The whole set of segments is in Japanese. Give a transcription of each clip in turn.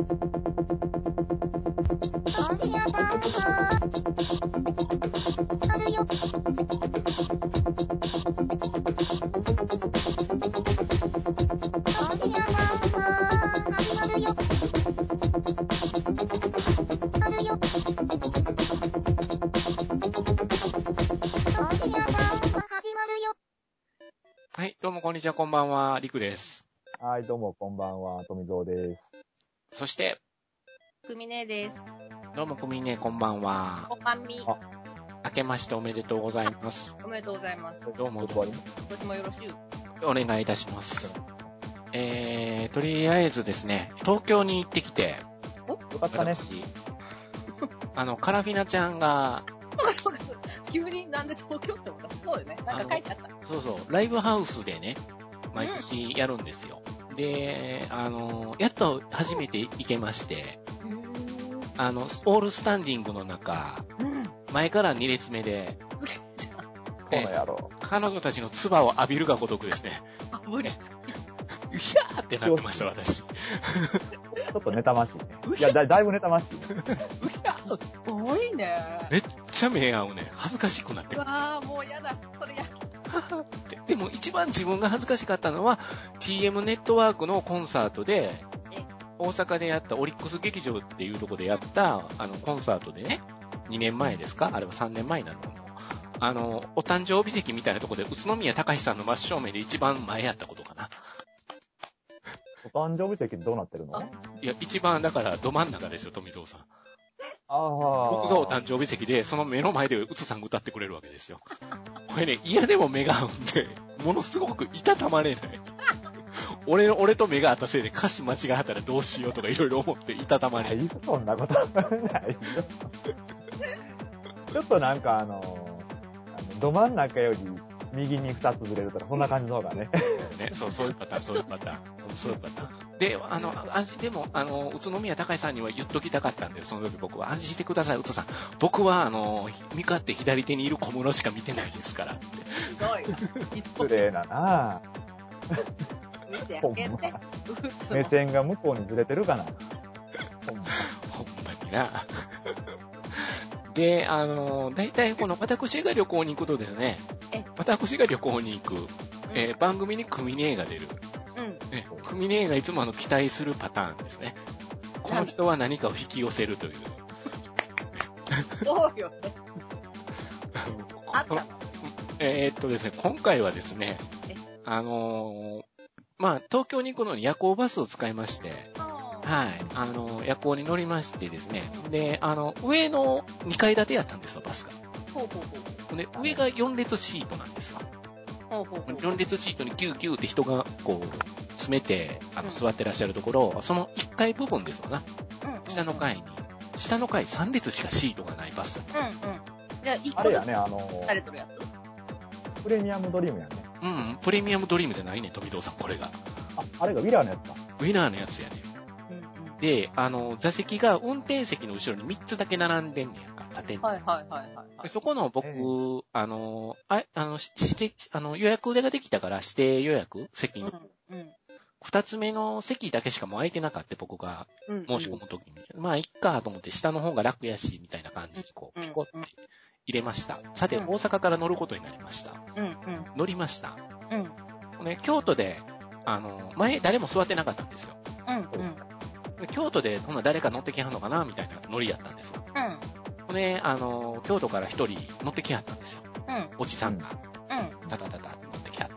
はい、どうもこんにちは、こんばんは、りくです。 はい、どうもこんばんは、富蔵です。 そして、 くみねです。 どうもくみね、こんばんは。 こんばんみ。 明けましておめでとうございます。 おめでとうございます。 どうも、 今年もよろしゅう。 お願いいたします。とりあえずですね、東京に行ってきて、 よかったね。 私、カラフィナちゃんが、 そうか。急になんで東京って思った？そうよね。なんか書いてあった。 そうそう、ライブハウスでね、毎年やるんですよ。で、やっと初めて行けまして、オールスタンディングの中、前から2列目で、 この野郎。 彼女たちの唾を浴びるがごとくですね、 あ、無理です。 うひゃーってなってました、私。 ちょっと妬ましいね。いや、だいぶ妬ましいね。 うひゃーすごいね。 めっちゃ目合うね。恥ずかしくなってうわー、もうやだ。それや。 でも一番自分が恥ずかしかったのは TM ネットワークのコンサートで、大阪でやったオリックス劇場っていうところでやったコンサートでね、2年前ですか？あれは3年前なのかな。お誕生日席みたいなところで宇都宮隆さんの真正面で一番前やったことかな。 お誕生日席どうなってるの？ いや、一番だからど真ん中ですよ、富蔵さん。 ああ。 僕がお誕生日席で、その目の前でうつさんが歌ってくれるわけですよ。これね、嫌でも目が合うんで、ものすごくいたたまれない。俺と目が合ったせいで歌詞間違ったらどうしようとかいろいろ思っていたたまれない。 そんなことないよ。ちょっとなんかど真ん中より右に2つずれるとか、そんな感じの方がね。 ね、そういうパターン。で、でも、宇都宮隆さんには言っときたかったんで、その時僕は安心してください、宇都さん。僕は、向かって左手にいる小室しか見てないですからって。 ひどい。 失礼だなぁ。 見てあげて。 目線が向こうにずれてるかな。 ほんまにな。で、大体この私が旅行に行くとですね、私が旅行に行く、番組に組ねえが出る。組ねえがいつも期待するパターンですね。この人は何かを引き寄せるという。 そうよね。あったの？ ですね、今回はですね、東京に行くのに夜行バスを使いまして、はい、夜行に乗りましてですね、で、上の2階建てやったんですよ、バスが。で、上が4列シートなんですよ。4列シートにギューギューって人がこう、詰めて、座ってらっしゃるところ、その1階部分ですよな。下の階3列しかシートがないバスだった。 じゃあ1 個やね、 誰とるやつ？ プレミアムドリームやね。 プレミアムドリームじゃないね、富蔵さん、これが。 あれがウィラーのやつか。 ウィラーのやつやね。で、座席が運転席の後ろに3つだけ並んでんねやんか、縦に。そこの僕、予約ができたから指定予約席に。2つ目の席だけしかもう空いてなかった、僕が申し込むときに。まあ、いっかと思って下の方が楽やし、みたいな感じでこう、ピコって入れました。さて、大阪から乗ることになりました。乗りました。ね、京都で、前誰も座ってなかったんですよ。京都で、ほんな誰か乗ってきはんのかなみたいなノリやったんですよ。で、京都から一人乗ってきはったんですよ。おじさんが。タタタタって乗ってきはって。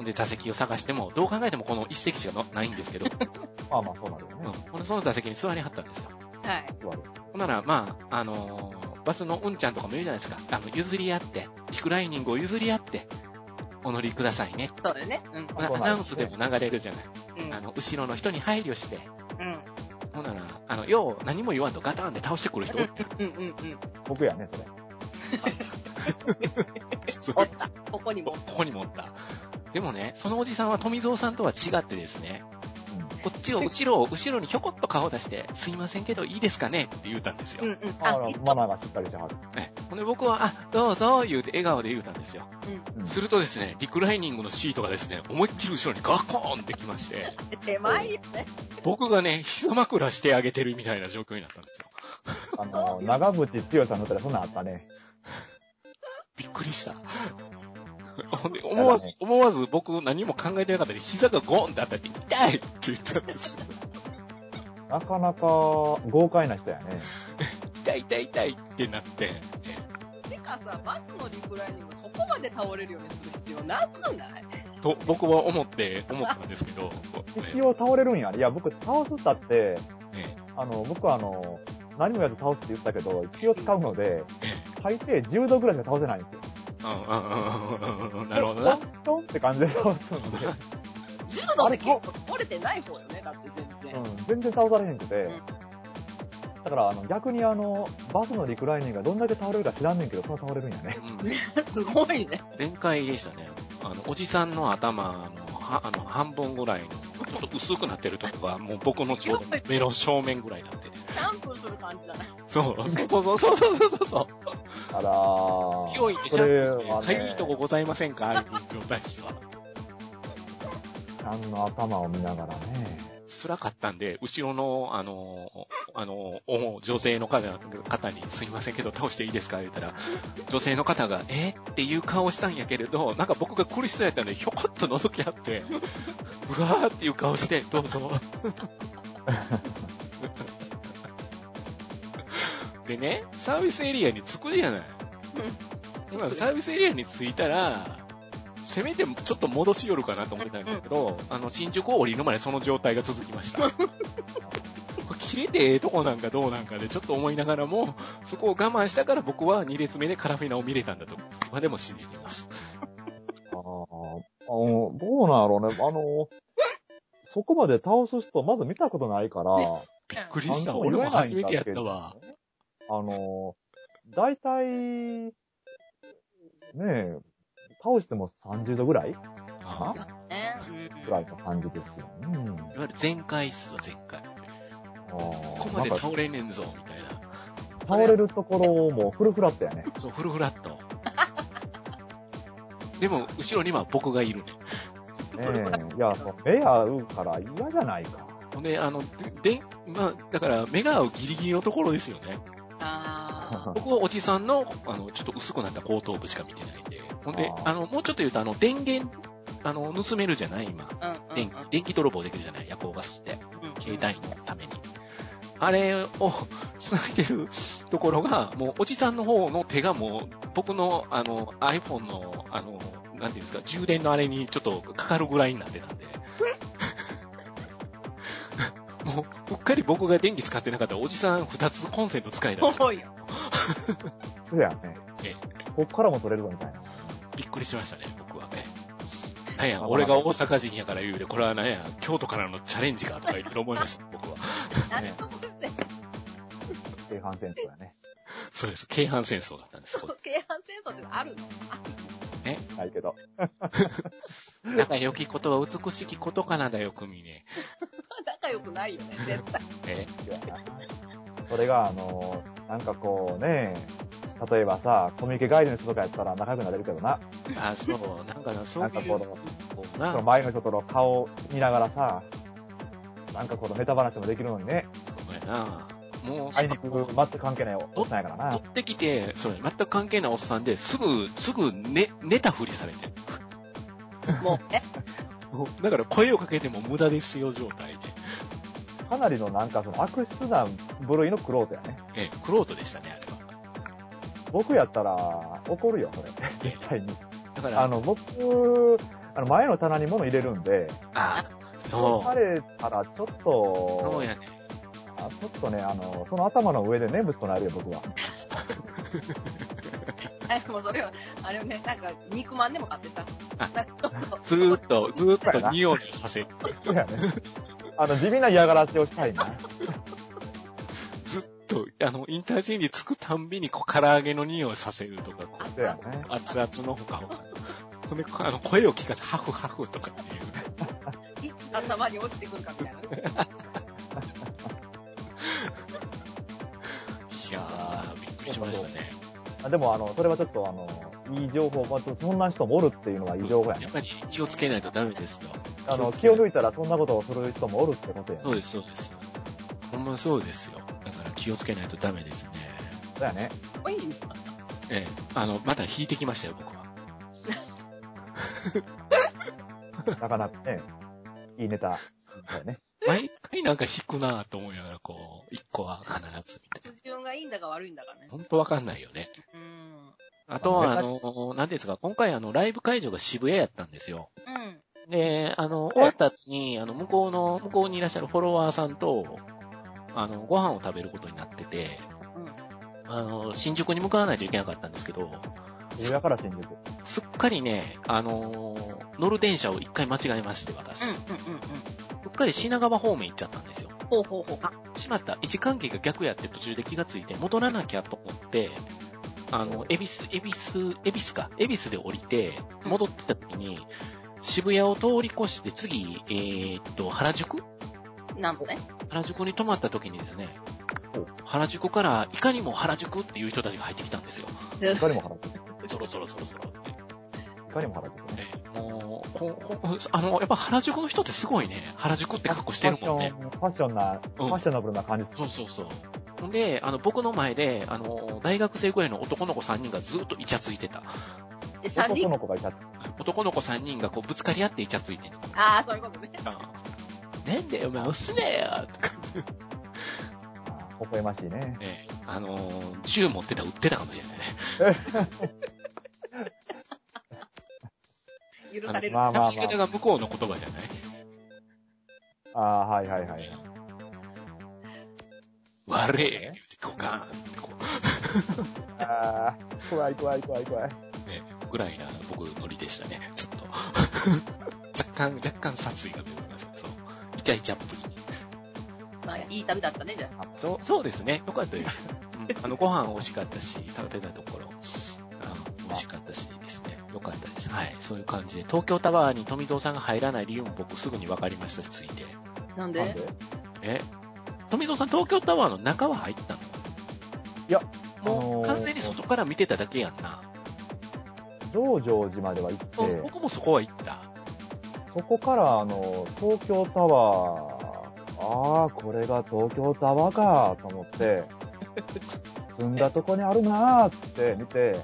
で、座席を探しても、どう考えてもこの一席しかないんですけど。 まあ、そうなるよね。 ほんで、その座席に座りはったんですよ。 はい。 ほんなら、バスのうんちゃんとかもいるじゃないですか。譲り合って、リクライニングを譲り合って、お乗りくださいね。 そうよね。 アナウンスでも流れるじゃない。後ろの人に配慮して。ほんなら、何も言わんとガタンで倒してくる人。 僕やね、それ。 おった。ここにもおった。 でもね、そのおじさんは富蔵さんとは違ってですね、 こっちを後ろにひょこっと顔出して、すいませんけどいいですかねって言うたんですよ。 マナーがしっかりしてはる。 ほんで僕は、どうぞ、言うて笑顔で言うたんですよ。するとですね、リクライニングのシートがですね、思いっきり後ろにガコーンってきまして。 手前よね。 僕がね、膝枕してあげてるみたいな状況になったんですよ。 長渕剛さんの歌でそんなんあったね。 びっくりした。ほんで、思わず僕何も考えてなかったで、膝がゴーンってあったって、痛いって言ったんですよ。 なかなか豪快な人やね。 痛いってなって。 てかさ、バスのリクライニングそこまで倒れるようにする必要なくないと、僕は思ったんですけど。 一応倒れるんや。いや、僕倒すったって、僕は何もやらず倒すって言ったけど、気を使うので、最低10度ぐらいしか倒せないんですよ。 なるほどな。 トンって感じで倒すんで。 10度って結構折れてない方よね、だって全然。 全然倒されへんくて。だから逆にバスのリクライニングがどんだけ倒れるか知らんねんけど、そんな倒れるんやね。 すごいね。 前回でしたね。おじさんの頭の半分ぐらいの、ちょっと薄くなってるとこが、もう僕のちょうど目の正面ぐらいになってて。 キャンプする感じだね。 そう。 あらー。 広いでしょ。かゆいとこございませんか？ああいう状態しては。 ちゃんの頭を見ながらね。 辛かったんで、後ろの、女性の方にすいませんけど倒していいですか言ったら、女性の方が、っていう顔したんやけれど、なんか僕が苦しそうやったので、ひょこっと覗き合って、うわーっていう顔して、どうぞ。でね、サービスエリアに着くじゃない。サービスエリアに着いたら、せめてちょっと戻し寄るかなと思ってたんだけど、新宿を降りるまでその状態が続きました。切れてええとこなんかどうなんかでちょっと思いながらも、そこを我慢したから僕は2列目でカラフィナを見れたんだと、今でも信じています。 どうなんやろうね。そこまで倒す人まず見たことないから。 びっくりした。俺も初めてやったわ。 だいたい、ねえ、倒しても30度ぐらいかなぐらいの感じですよね。いわゆる全開っすわ、全開。ここまで倒れねえんぞ、みたいな。 倒れるところもフルフラットやね。 そう、フルフラット。でも、後ろには僕がいるね。 いや、目合うから嫌じゃないか。 ほんで、だから、目が合うギリギリのところですよね。僕はおじさんの、ちょっと薄くなった後頭部しか見てないんで。ほんで、もうちょっと言うと、電源、盗めるじゃない今。電気泥棒できるじゃない夜行バスって。携帯のために。あれを繋いでるところが、もうおじさんの方の手がもう、僕のiPhone の、なんていうんですか、充電のあれにちょっとかかるぐらいになってたんで。もう、うっかり僕が電気使ってなかったら、おじさん2つコンセント使えた。 そうよ。 そうやね。こっからも取れるぞみたいな。 びっくりしましたね、僕はね。なんや、俺が大阪人やから言うで、これはなんや、京都からのチャレンジかとか言って思いました、僕は。 京阪戦争やね。 そうです、京阪戦争だったんです。 そう、京阪戦争ってあるの？ ね。 ないけど。 仲良きことは美しきことかなだよ、組ね。 仲良くないよね、絶対。 それが、なんかこうね、例えばさ、コミュニケガイドの人とかやったら仲良くなれるけどな。 そう、なんかな、そういう。なんかこの前の人との顔見ながらさ、なんかこのネタ話もできるのにね。 そうやな。もう、 あいにく全く関係ないおっさんやからな。 乗ってきて、そうや、全く関係ないおっさんで、すぐ寝たふりされて。 もうね。 だから声をかけても無駄ですよ、状態で。 かなりのなんか悪質な部類のクロートやね。 クロートでしたね、あれは。 僕やったら怒るよ、それ。絶対に。 だから、 僕、前の棚に物入れるんで。 そう。 されたらちょっと、 そうやね。 ちょっとね、その頭の上で念仏となるよ、僕は。 もうそれは、あれね、なんか、肉まんでも買ってさ。 ずーっと匂いさせる。 そうやね。地味な嫌がらせをしたいな。 ずっと、インターチェンジつくたんびに、唐揚げの匂いさせるとか、 そうやね。 熱々のほかほか。それで、声を聞かせ、ハフハフとかっていう。 つ頭に落ちてくるかみたいな。いやー、びっくりしましたね。 でも、それはちょっといい情報、そんな人もおるっていうのはいい情報やね。 やっぱり気をつけないとダメですよ。 気を抜いたらそんなことをする人もおるってことやね。 そうです、そうです。ほんまそうですよ。だから気をつけないとダメですね。 そうやね。 また引いてきましたよ、僕は。 なかなかね、いいネタ。だよね。 毎回なんか引くなぁと思いながら、こう、一個は必ずみたいな。 自分がいいんだか悪いんだかね。 ほんとわかんないよね。あとは、なんですか、今回ライブ会場が渋谷やったんですよ。で、終わった後に、向こうにいらっしゃるフォロワーさんと、ご飯を食べることになってて、新宿に向かわないといけなかったんですけど、 渋谷から新宿。 すっかりね、乗る電車を一回間違えまして、私。うっかり品川方面行っちゃったんですよ。しまった。位置関係が逆やって途中で気がついて、戻らなきゃと思って、恵比寿で降りて、戻ってた時に、渋谷を通り越して次、原宿なんとね。 原宿に泊まった時にですね、原宿からいかにも原宿っていう人たちが入ってきたんですよ。 いかにも原宿。 そろそろって。 いかにも原宿ね。 もう、やっぱ原宿の人ってすごいね、原宿って格好してるもんね。 ファッショナブルな感じです。そう。ほんで、僕の前で、大学生ぐらいの男の子3人がずっとイチャついてた。 男の子がイチャつく。 男の子3人がこうぶつかり合ってイチャついてる。 ああ、そういうことね。 なんだよ、お前押すねよとか。 微笑ましいね。 銃持ってたら撃ってたかもしれないね。 許される。 言い方が向こうの言葉じゃない？ はい。 悪いって言って、こうガーンってこう。怖い。 ぐらいな僕ノリでしたね、ちょっと。若干殺意が出てました。そう。イチャイチャっぷりに。 まあ、いい旅だったね、じゃあ。 そうですね。よかったです。ご飯美味しかったし、食べたところ、美味しかったしですね。よかったです。はい。そういう感じで。東京タワーに富蔵さんが入らない理由も僕すぐに分かりましたし、ついて。 なんで？ 富蔵さん東京タワーの中は入ったの？ いや、 もう完全に外から見てただけやんな。 増上寺までは行って、 僕もそこは行った。 そこから東京タワー、これが東京タワーかと思って、住んだとこにあるなーって見て、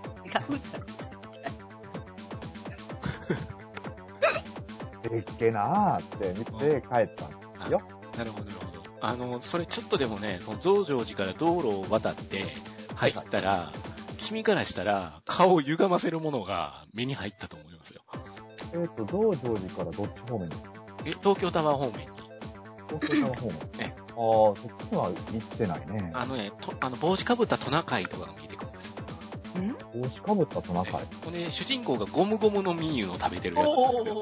でっけなーって見て帰ったんですよ。 なるほど。それちょっとでもね、その増上寺から道路を渡って入ったら、君からしたら顔を歪ませるものが目に入ったと思いますよ。 増上寺からどっち方面ですか？ 東京タワー方面に。 東京タワー方面そっちは行ってないね。 帽子かぶったトナカイとかが見えてくるんですよ。 帽子かぶったトナカイ。 これ主人公がゴムゴムのミーユの食べてるやつ。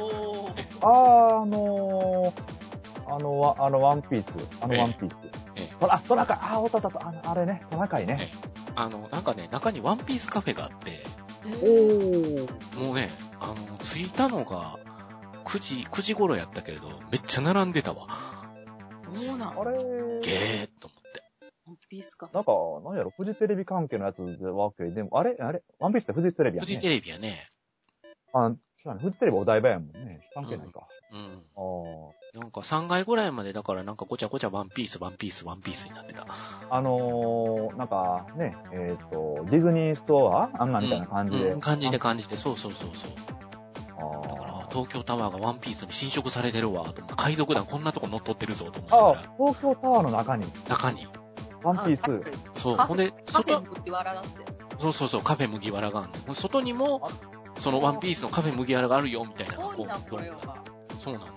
ワンピース。ワンピース。トナカイ、おった、あれね、トナカイね。 なんかね、中にワンピースカフェがあって、もうね、着いたのが9時頃やったけれど、めっちゃ並んでたわ。 そうなんあれゲーっと思って。 ワンピースカフェ。 なんか、なんやろ、フジテレビ関係のやつでわけでも、あれワンピースってフジテレビやね。 フジテレビやね。 フジテレビお台場やもんね。関係ないか。 なんか3階ぐらいまでだからなんかごちゃごちゃワンピースになってた。 なんかね、ディズニーストアあんなみたいな感じで。 感じで、そう。だから東京タワーがワンピースに侵食されてるわ、と思って、海賊団こんなとこ乗っ取ってるぞ、と思って。 東京タワーの中に。ワンピース。そう。ほんで、 カフェ麦わらだって。 そう、カフェ麦わらがあんねん。外にも、そのワンピースのカフェ麦わらがあるよ、みたいな。 そうなこれは。 そうなんだよ。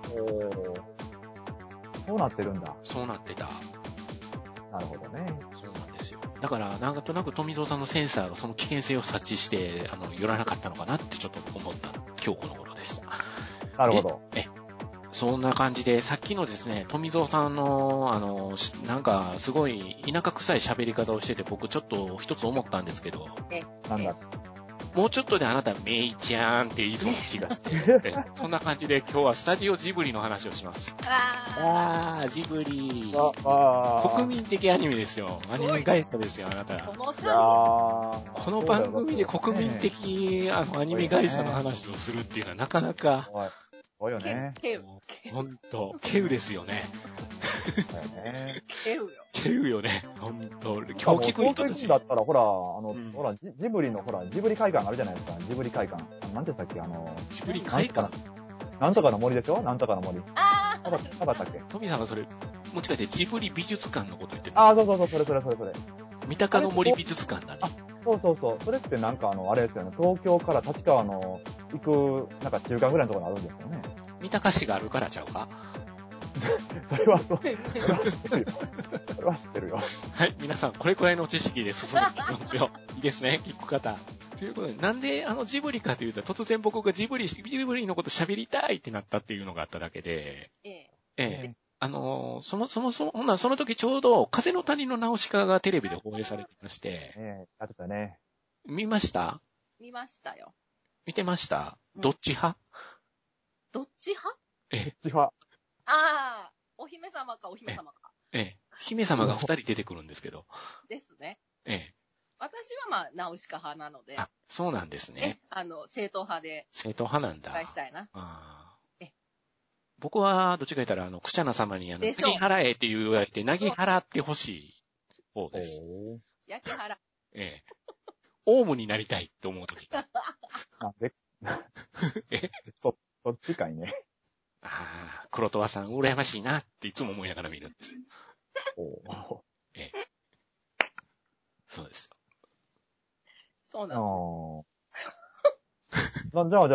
そうなってるんだ。 そうなってた。 なるほどね。 そうなんですよ。だから、なんとなく富蔵さんのセンサーがその危険性を察知して、寄らなかったのかなってちょっと思った今日この頃でした。 なるほど。 そんな感じで、さっきのですね、富蔵さんの、なんか、すごい田舎臭い喋り方をしてて、僕ちょっと一つ思ったんですけど。 なんだ。 もうちょっとであなた、メイちゃんって言いそうな気がして。そんな感じで今日はスタジオジブリの話をします。ジブリ。国民的アニメですよ。アニメ会社ですよ、あなた。この番組で国民的アニメ会社の話をするっていうのはなかなか。 そうよね。 ほんと、ケウですよね。ケウよね。ほんと。今日聞く人たち。 だったら、ほら、ジブリの、ジブリ会館あるじゃないですか。ジブリ会館。なんて言ったっけジブリ会館なんとかの森でしょなんとかの森。なかったっけトミさんがそれ、もしかしてジブリ美術館のこと言ってるそう、それ。 三鷹の森美術館だね。 そう。それってなんかあれですよね。東京から立川の行く、なんか中間ぐらいのところにあるんですよね。 三鷹市があるからちゃうかそれは知ってるよ。 はい、皆さん、これくらいの知識で進んでいきますよ。いいですね、聞く方。ということで、なんでジブリかというと、突然僕がジブリのこと喋りたいってなったっていうのがあっただけで、その時ちょうど、風の谷のナウシカがテレビで放映されてまして、 やってたね。 見ました？ 見ましたよ。 見てました？どっち派？ どっち派？ どっち派？ お姫様かお姫様か。 姫様が2人出てくるんですけど。 ですね。私はナウシカ派なので。 そうなんですね。 正統派で。 正統派なんだ。 返したいな。 僕は、どっちか言ったら、クチャナ様に、なぎ払えって言われて、なぎ払ってほしい方です。 焼き払。 オウムになりたいって思うときが。 そっちかいね。 黒トワさん、羨ましいなっていつも思いながら見るんです。そうですよ。 そうなの。 じゃあ、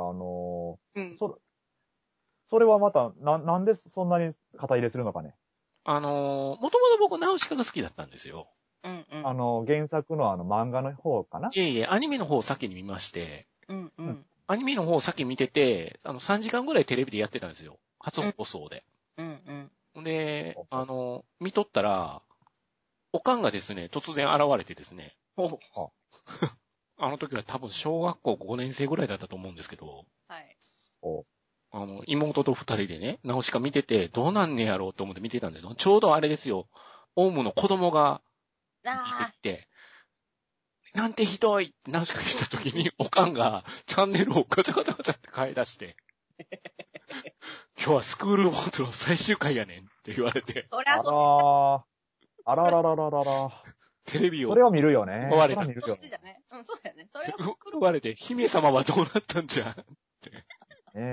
それはまた、なんでそんなに肩入れするのかね。 もともと僕、ナウシカが好きだったんですよ。 原作の漫画の方かな？ いえ、アニメの方を先に見まして、アニメの方を先見てて、3時間ぐらいテレビでやってたんですよ。初放送で。で、見とったら、おかんがですね、突然現れてですね。あの時は多分小学校5年生ぐらいだったと思うんですけど。 はい。 妹と2人でね、ナウシカ見てて、どうなんねやろうと思って見てたんですよ。ちょうどあれですよ。オウムの子供が、見てて、なんてひどいってナウシカ見た時に、おかんがチャンネルをガチャガチャガチャって変え出して、今日はスクールウォーズの最終回やねんって言われて。 そりゃそっち。 あら。 テレビを。 それは見るよね。 奪われた。 そっちじゃね。そうだよね。それを奪われて、姫様はどうなったんじゃって。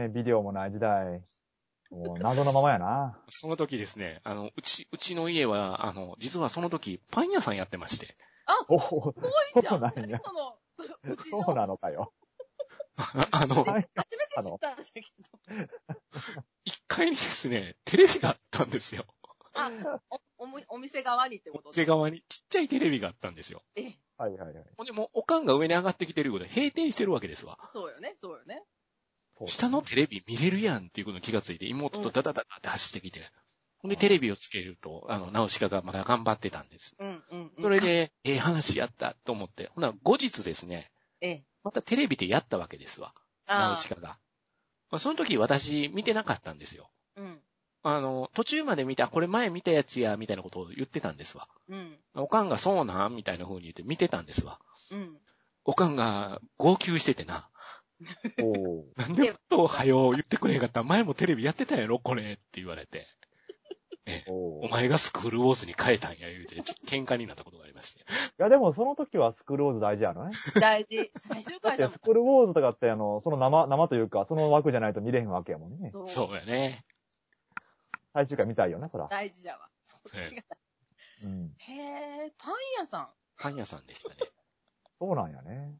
ビデオもない時代。もう謎のままやな。 その時ですね、うちの家は、実はその時、パン屋さんやってまして。 すごいじゃん。 そうなのかよ。 初めて知ったんだけど。 1階にですね、テレビがあったんですよ。 お店側にってこと？ お店側にちっちゃいテレビがあったんですよ。 はい。 ほんでもう、おかんが上に上がってきてることで閉店してるわけですわ。 そうよね。 下のテレビ見れるやんっていうことに気がついて、妹とダダダダって走ってきて。ほんでテレビをつけると、ナウシカがまだ頑張ってたんです。それで、話やったと思って。ほな、後日ですね。またテレビでやったわけですわ。ナウシカが。その時私見てなかったんですよ。途中まで見た、これ前見たやつや、みたいなことを言ってたんですわ。おかんがそうなんみたいな風に言って見てたんですわ。おかんが号泣しててな。なんでことを早う言ってくれへんかった。前もテレビやってたやろこれって言われて。お前がスクールウォーズに変えたんや言うて、ちょっと喧嘩になったことがありまして。いやでもその時はスクールウォーズ大事やろね。 大事。最終回だもん。 スクールウォーズとかってその生というか、その枠じゃないと見れへんわけやもんね。 そうやね。 最終回見たいよね、そら。 大事だわ。そっちが。へぇ、パン屋さん。 パン屋さんでしたね。 そうなんやね。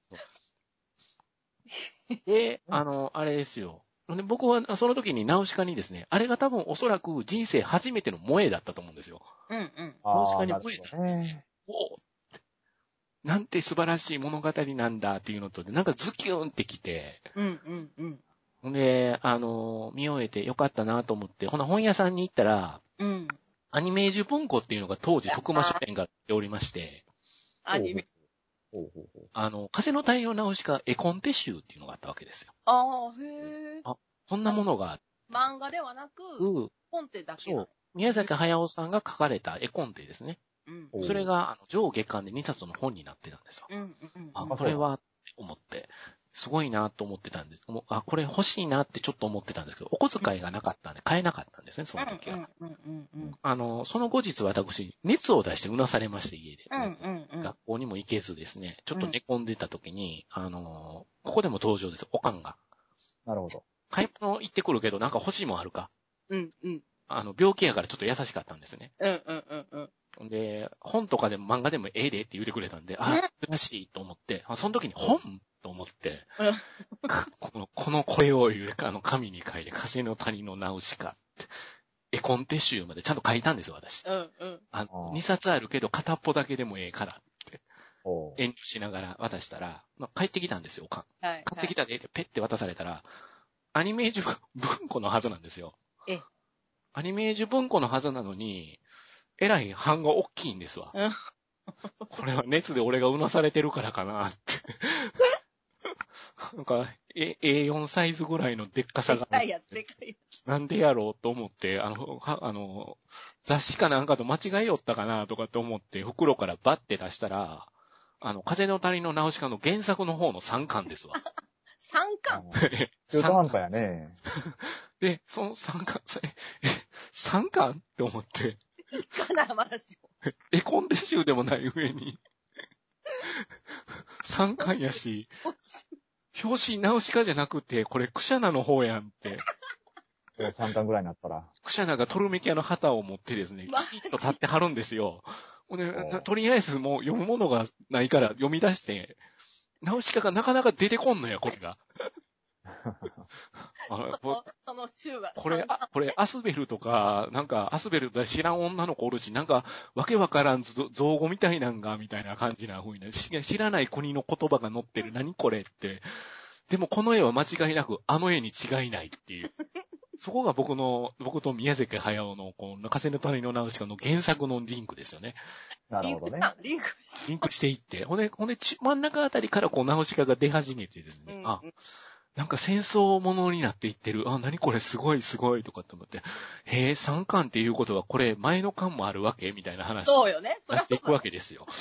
で、あれですよ。で僕はその時にナウシカにですね、あれが多分おそらく人生初めての萌えだったと思うんですよ。ナウシカに萌えたんですね。なんて素晴らしい物語なんだっていうのと、なんかズキューンってきて、ほんで、見終えてよかったなと思って、ほな本屋さんに行ったら、アニメージュ文庫っていうのが当時徳間書店がやっておりまして、 アニメ。 風の谷のナウシカ絵コンテ集っていうのがあったわけですよ。 へえ。 そんなものがある。 漫画ではなく、コンテだけ。 そう。宮崎駿さんが書かれた絵コンテですね。それが、上下巻で2冊の本になってたんですよ。これは、って思って、すごいなと思ってたんです。これ欲しいなってちょっと思ってたんですけど、お小遣いがなかったんで買えなかったんですね、その時は。その後日私、熱を出してうなされまして、家で。学校にも行けずですね、ちょっと寝込んでた時に、ここでも登場です、おかんが。 なるほど。 買い物行ってくるけど、なんか欲しいもんあるか。 病気やからちょっと優しかったんですね。で、本とかでも漫画でもええでって言ってくれたんで、珍しいと思って、その時に本と思って、この声を言う、紙に書いて、風の谷のナウシカって、絵コンテ集までちゃんと書いたんですよ、私。2冊あるけど、片っぽだけでもええからって、遠慮しながら渡したら、帰ってきたんですよ、買ってきたで、ペッて渡されたら、アニメージュ文庫のはずなんですよ。アニメージュ文庫のはずなのに、えらい版が大きいんですわ。これは熱で俺がうなされてるからかなって。なんか、A4 サイズぐらいのでっかさが。 でかいやつ。 なんでやろうと思って、雑誌かなんかと間違えよったかなとかって思って、袋からバッて出したら、風の谷のナウシカの原作の方の3巻ですわ。 3巻中途半端やね。 で、その3巻、3巻って思って。 かな、まだしも。 絵コンテ集でもない上に。3巻やし、表紙ナウシカじゃなくて、これクシャナの方やんって。 3巻ぐらいになったら。 クシャナがトルメキアの旗を持ってですね、キキッと立ってはるんですよ。とりあえずもう読むものがないから読み出して、ナウシカがなかなか出てこんのや、これが。 その週が。 これ、アスベルとか、なんか、アスベルで知らん女の子おるし、なんか、わけわからん造語みたいなんが、みたいな感じな風になる。知らない国の言葉が載ってる。何これって。でもこの絵は間違いなく、あの絵に違いないっていう。そこが僕と宮崎駿の、風の谷のナウシカの原作のリンクですよね。 なるほどね。 リンクしていって。ほんで、真ん中あたりからナウシカが出始めてですね。なんか戦争ものになっていってる。何これすごいすごいとかって思って。へえ、3巻っていうことはこれ前の巻もあるわけみたいな話。 そうよね。 そりゃそう。なっていくわけですよ。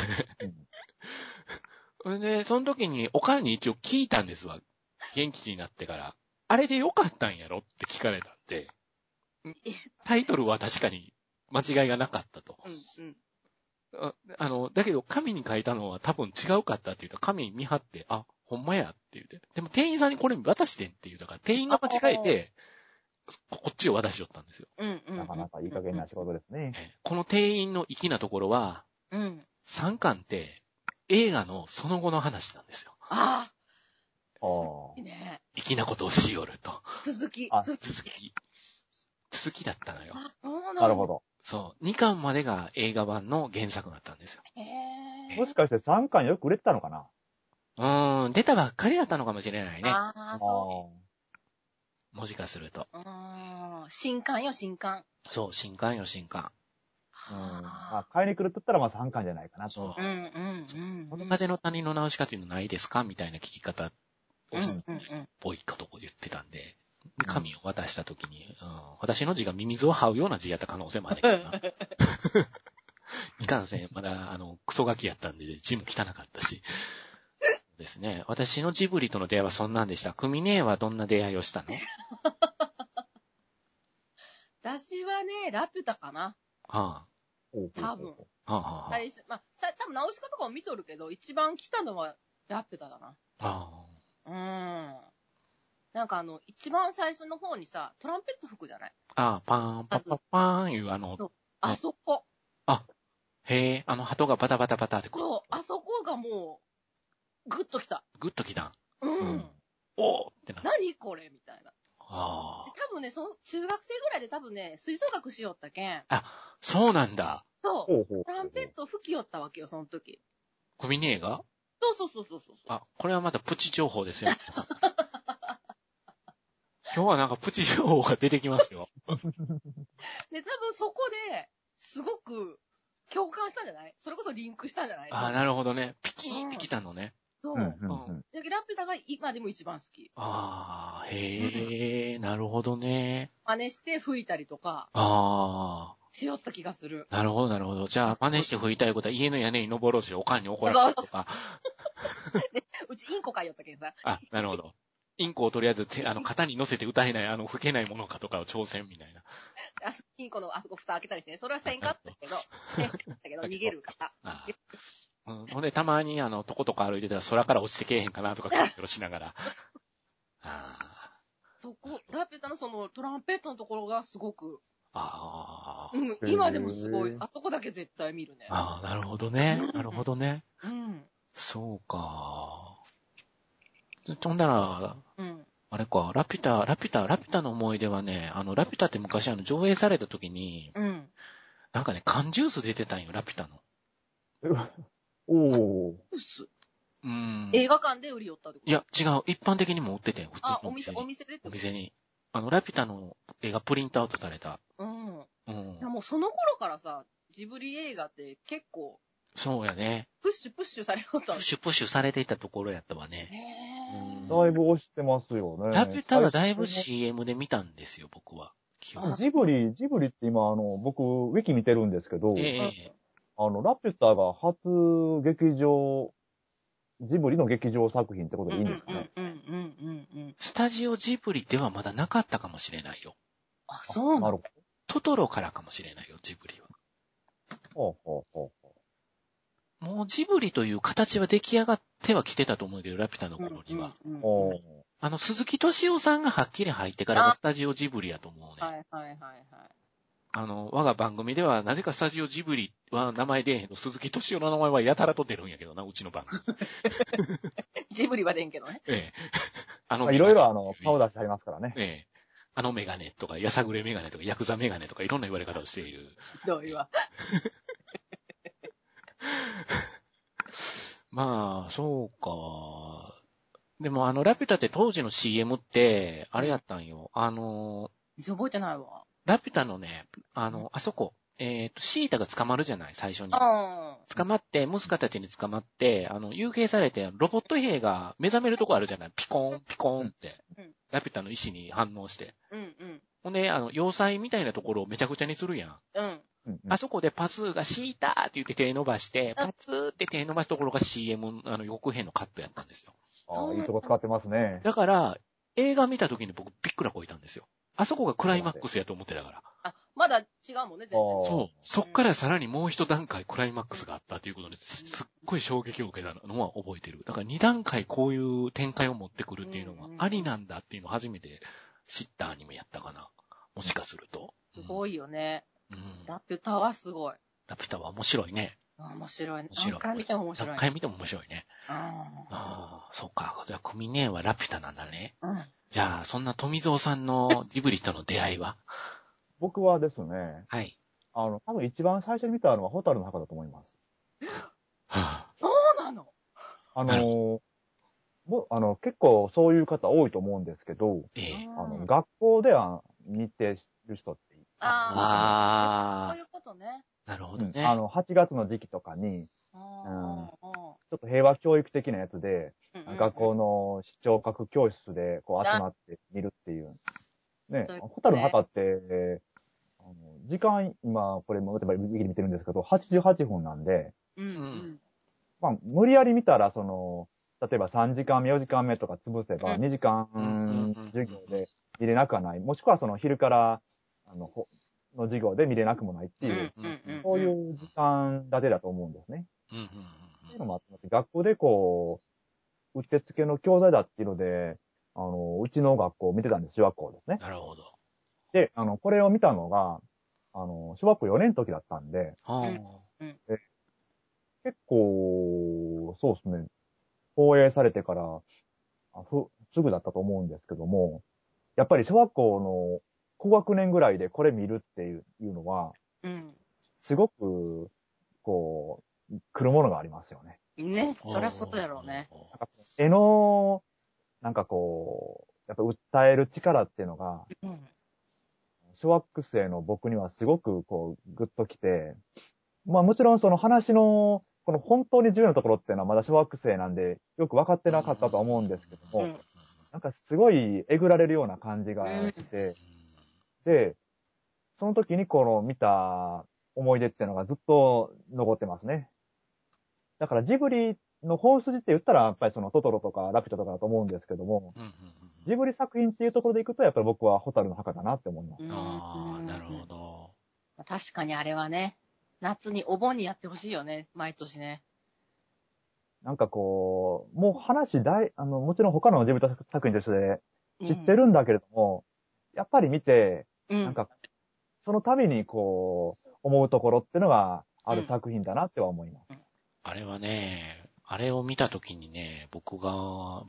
で、その時におかんに一応聞いたんですわ。元気になってから。あれでよかったんやろって聞かれたんで。タイトルは確かに間違いがなかったと。だけど紙に書いたのは多分違うかったって言うと紙見張って、ほんまやって言うて。でも店員さんにこれ渡してんって言うだから、店員が間違えて、こっちを渡しよったんですよ。 なかなかいい加減な仕事ですね。 この店員の粋なところは、3巻って映画のその後の話なんですよ。いいね。粋なことをしよると。 続きだったのよ。 なるほど。 そう。2巻までが映画版の原作だったんですよ。 もしかして3巻よく売れてたのかな？ 出たばっかりだったのかもしれないね。 そう。 もしかすると。 新刊よ、新刊。 そう、新刊よ、新刊。 買いに来るって言ったら3巻じゃないかなと。 そう。この風の谷のナウシカっていうのないですかみたいな聞き方をぽいことを言ってたんで、紙を渡したときに、私の字がミミズを這うような字やった可能性もあるけどな。いかんせん、まだ、クソガキやったんで、字も汚かったし。ですね。私のジブリとの出会いはそんなんでした。クミネーはどんな出会いをしたの？ 私はね、ラピュタかな。 多分。多分ナウシカとかも見とるけど、一番来たのはラピュタだな。なんか一番最初の方にさ、トランペット吹くじゃない？ パーン、パパパーンいうあそこ。 へえ、鳩がバタバタバタってそう、あそこがもう、グッと来た。 グッと来た。 おーってな。何これみたいな。多分ね、中学生ぐらいで多分ね、吹奏楽しよったけん。 そうなんだ。 そう。トランペット吹きよったわけよ、その時。 クミネーが？ そう。 これはまたプチ情報ですよ。今日はなんかプチ情報が出てきますよ。 で、多分そこで、すごく共感したんじゃない？それこそリンクしたんじゃない？ ああ、なるほどね。ピキーンってきたのね。 そう。 うんうんうん。 ラピュタが今でも一番好き。 ああ、へえ、なるほどね。 真似して吹いたりとか、 ああ。 しよった気がする。 なるほど、なるほど。じゃあ、真似して吹いたいことは家の屋根に登ろうし、おかんに怒られるとか。 で、うちインコ飼いよったけんさ。 あ、なるほど。インコをとりあえず型に乗せて歌えない、吹けないものかとかを挑戦みたいな。 インコのあそこ蓋開けたりしてね。それはせんかったけど、逃げるから。 ああ、ほんで、たまにとことこ歩いてたら空から落ちてけえへんかなとか、キョロキョロしながら。ああ。 そこ、ラピュタのそのトランペットのところがすごく、 ああ。 うん、今でもすごい。あそこだけ絶対見るね。 ああ、なるほどね。なるほどね。 うん。 そうか。ほんなら、 うん。 あれか、ラピュタの思い出はね、ラピュタって昔上映された時に、 うん。 なんかね、缶ジュース出てたんよ、ラピュタの。 おー。 映画館で売り寄ったってこと？ いや、違う。一般的にも売ってて、普通のお店でってこと？ お店に。ラピュタの映画プリントアウトされた。 うん。いやもうその頃からさ、ジブリ映画って結構、 そうやね。 プッシュされよった。 プッシュされていたところやったわね。 だいぶ押してますよね。 ラピュタはだいぶ CM で見たんですよ、僕は。 ジブリって今僕、ウィキ見てるんですけど、ラピュタが初劇場、ジブリの劇場作品ってことでいいんですかね？ スタジオジブリではまだなかったかもしれないよ。 あ、そうなの？ トトロからかもしれないよ、ジブリは。 ほうほうほう。 もうジブリという形は出来上がってはきてたと思うけど、ラピュタの頃には。鈴木敏夫さんがはっきり入ってからがスタジオジブリやと思うね。 はいはいはいはい。 我が番組では、なぜかスタジオジブリは名前出えへんの、鈴木敏夫の名前はやたらと出るんやけどな、うちの番組。 ジブリは出んけどね。 ええ。いろいろ顔出してありますからね。 ええ。メガネとか、やさぐれメガネとか、ヤクザメガネとか、いろんな言われ方をしている。 どういうわ。 まあ、そうか。でもラピュタって当時の CM って、あれやったんよ。 覚えてないわ。 ラピュタのね、あそこ、シータが捕まるじゃない、最初に。捕まって、ムスカたちに捕まって、幽閉されて、ロボット兵が目覚めるとこあるじゃない、ピコーン、ピコーンって。ラピュタの意志に反応して。ほんで、要塞みたいなところをめちゃくちゃにするやん。あそこでパズーがシーターって言って手伸ばして、パツーって手伸ばすところが CM、予告編のカットやったんですよ。 いいとこ使ってますね。 だから、映画見た時に僕びっくらこいたんですよ。あそこがクライマックスやと思ってたから。 まだ違うもんね、全然。 そう。そっからさらにもう一段階クライマックスがあったということですっごい衝撃を受けたのは覚えてる。だから二段階こういう展開を持ってくるっていうのはありなんだっていうのを初めて知ったアニメやったかな。もしかすると。 すごいよね。ラピュタはすごい。 ラピュタは面白いね。 面白いね。何回見ても面白い。 何回見ても面白いね。そうか。じゃあ、コミネーはラピュタなんだね。じゃあ、そんな富蔵さんのジブリとの出会いは？ 僕はですね、 はい。 多分一番最初に見たのはホタルの墓だと思います。 そうなの？ 結構そういう方多いと思うんですけど、学校では見てる人っている。 そういうことね。 なるほどね。 8月の時期とかに、ちょっと平和教育的なやつで、学校の視聴覚教室でこう集まって見るっていう。ね、ホタルの墓って、時間、今、これも、例えば、ウィキ見てるんですけど、88分なんで、まあ、無理やり見たら、例えば3時間目、4時間目とか潰せば、2時間授業で見れなくはない。もしくは、昼から、の授業で見れなくもないっていう、そういう時間立てだと思うんですね。っていうのもあって、学校でこう、うってつけの教材だっていうので、うちの学校を見てたんです、小学校ですね。 なるほど。 で、これを見たのが、小学校4年の時だったんで、結構、そうですね、放映されてからすぐだったと思うんですけども、やっぱり小学校の高学年ぐらいでこれ見るっていうのは、すごく、こう、来るものがありますよね。 ね、そりゃそうだろうね。 絵の、なんかこう、やっぱ訴える力っていうのが、小学生の僕にはすごくこう、グッときて、 まあもちろんその話の、この本当に重要なところっていうのはまだ小学生なんで、よく分かってなかったとは思うんですけども、なんかすごいえぐられるような感じがして、で、その時にこの見た思い出っていうのがずっと残ってますね。だからジブリの本筋って言ったら、やっぱりそのトトロとかラピュタとかだと思うんですけども、ジブリ作品っていうところでいくと、やっぱり僕はホタルの墓かなって思います。 ああ、なるほど。 確かにあれはね、夏にお盆にやってほしいよね、毎年ね。 なんかこう、もうもちろん他のジブリ作品として知ってるんだけれども、やっぱり見て、なんか、その度にこう、思うところっていうのがある作品だなっては思います。 あれはね、あれを見たときにね、僕は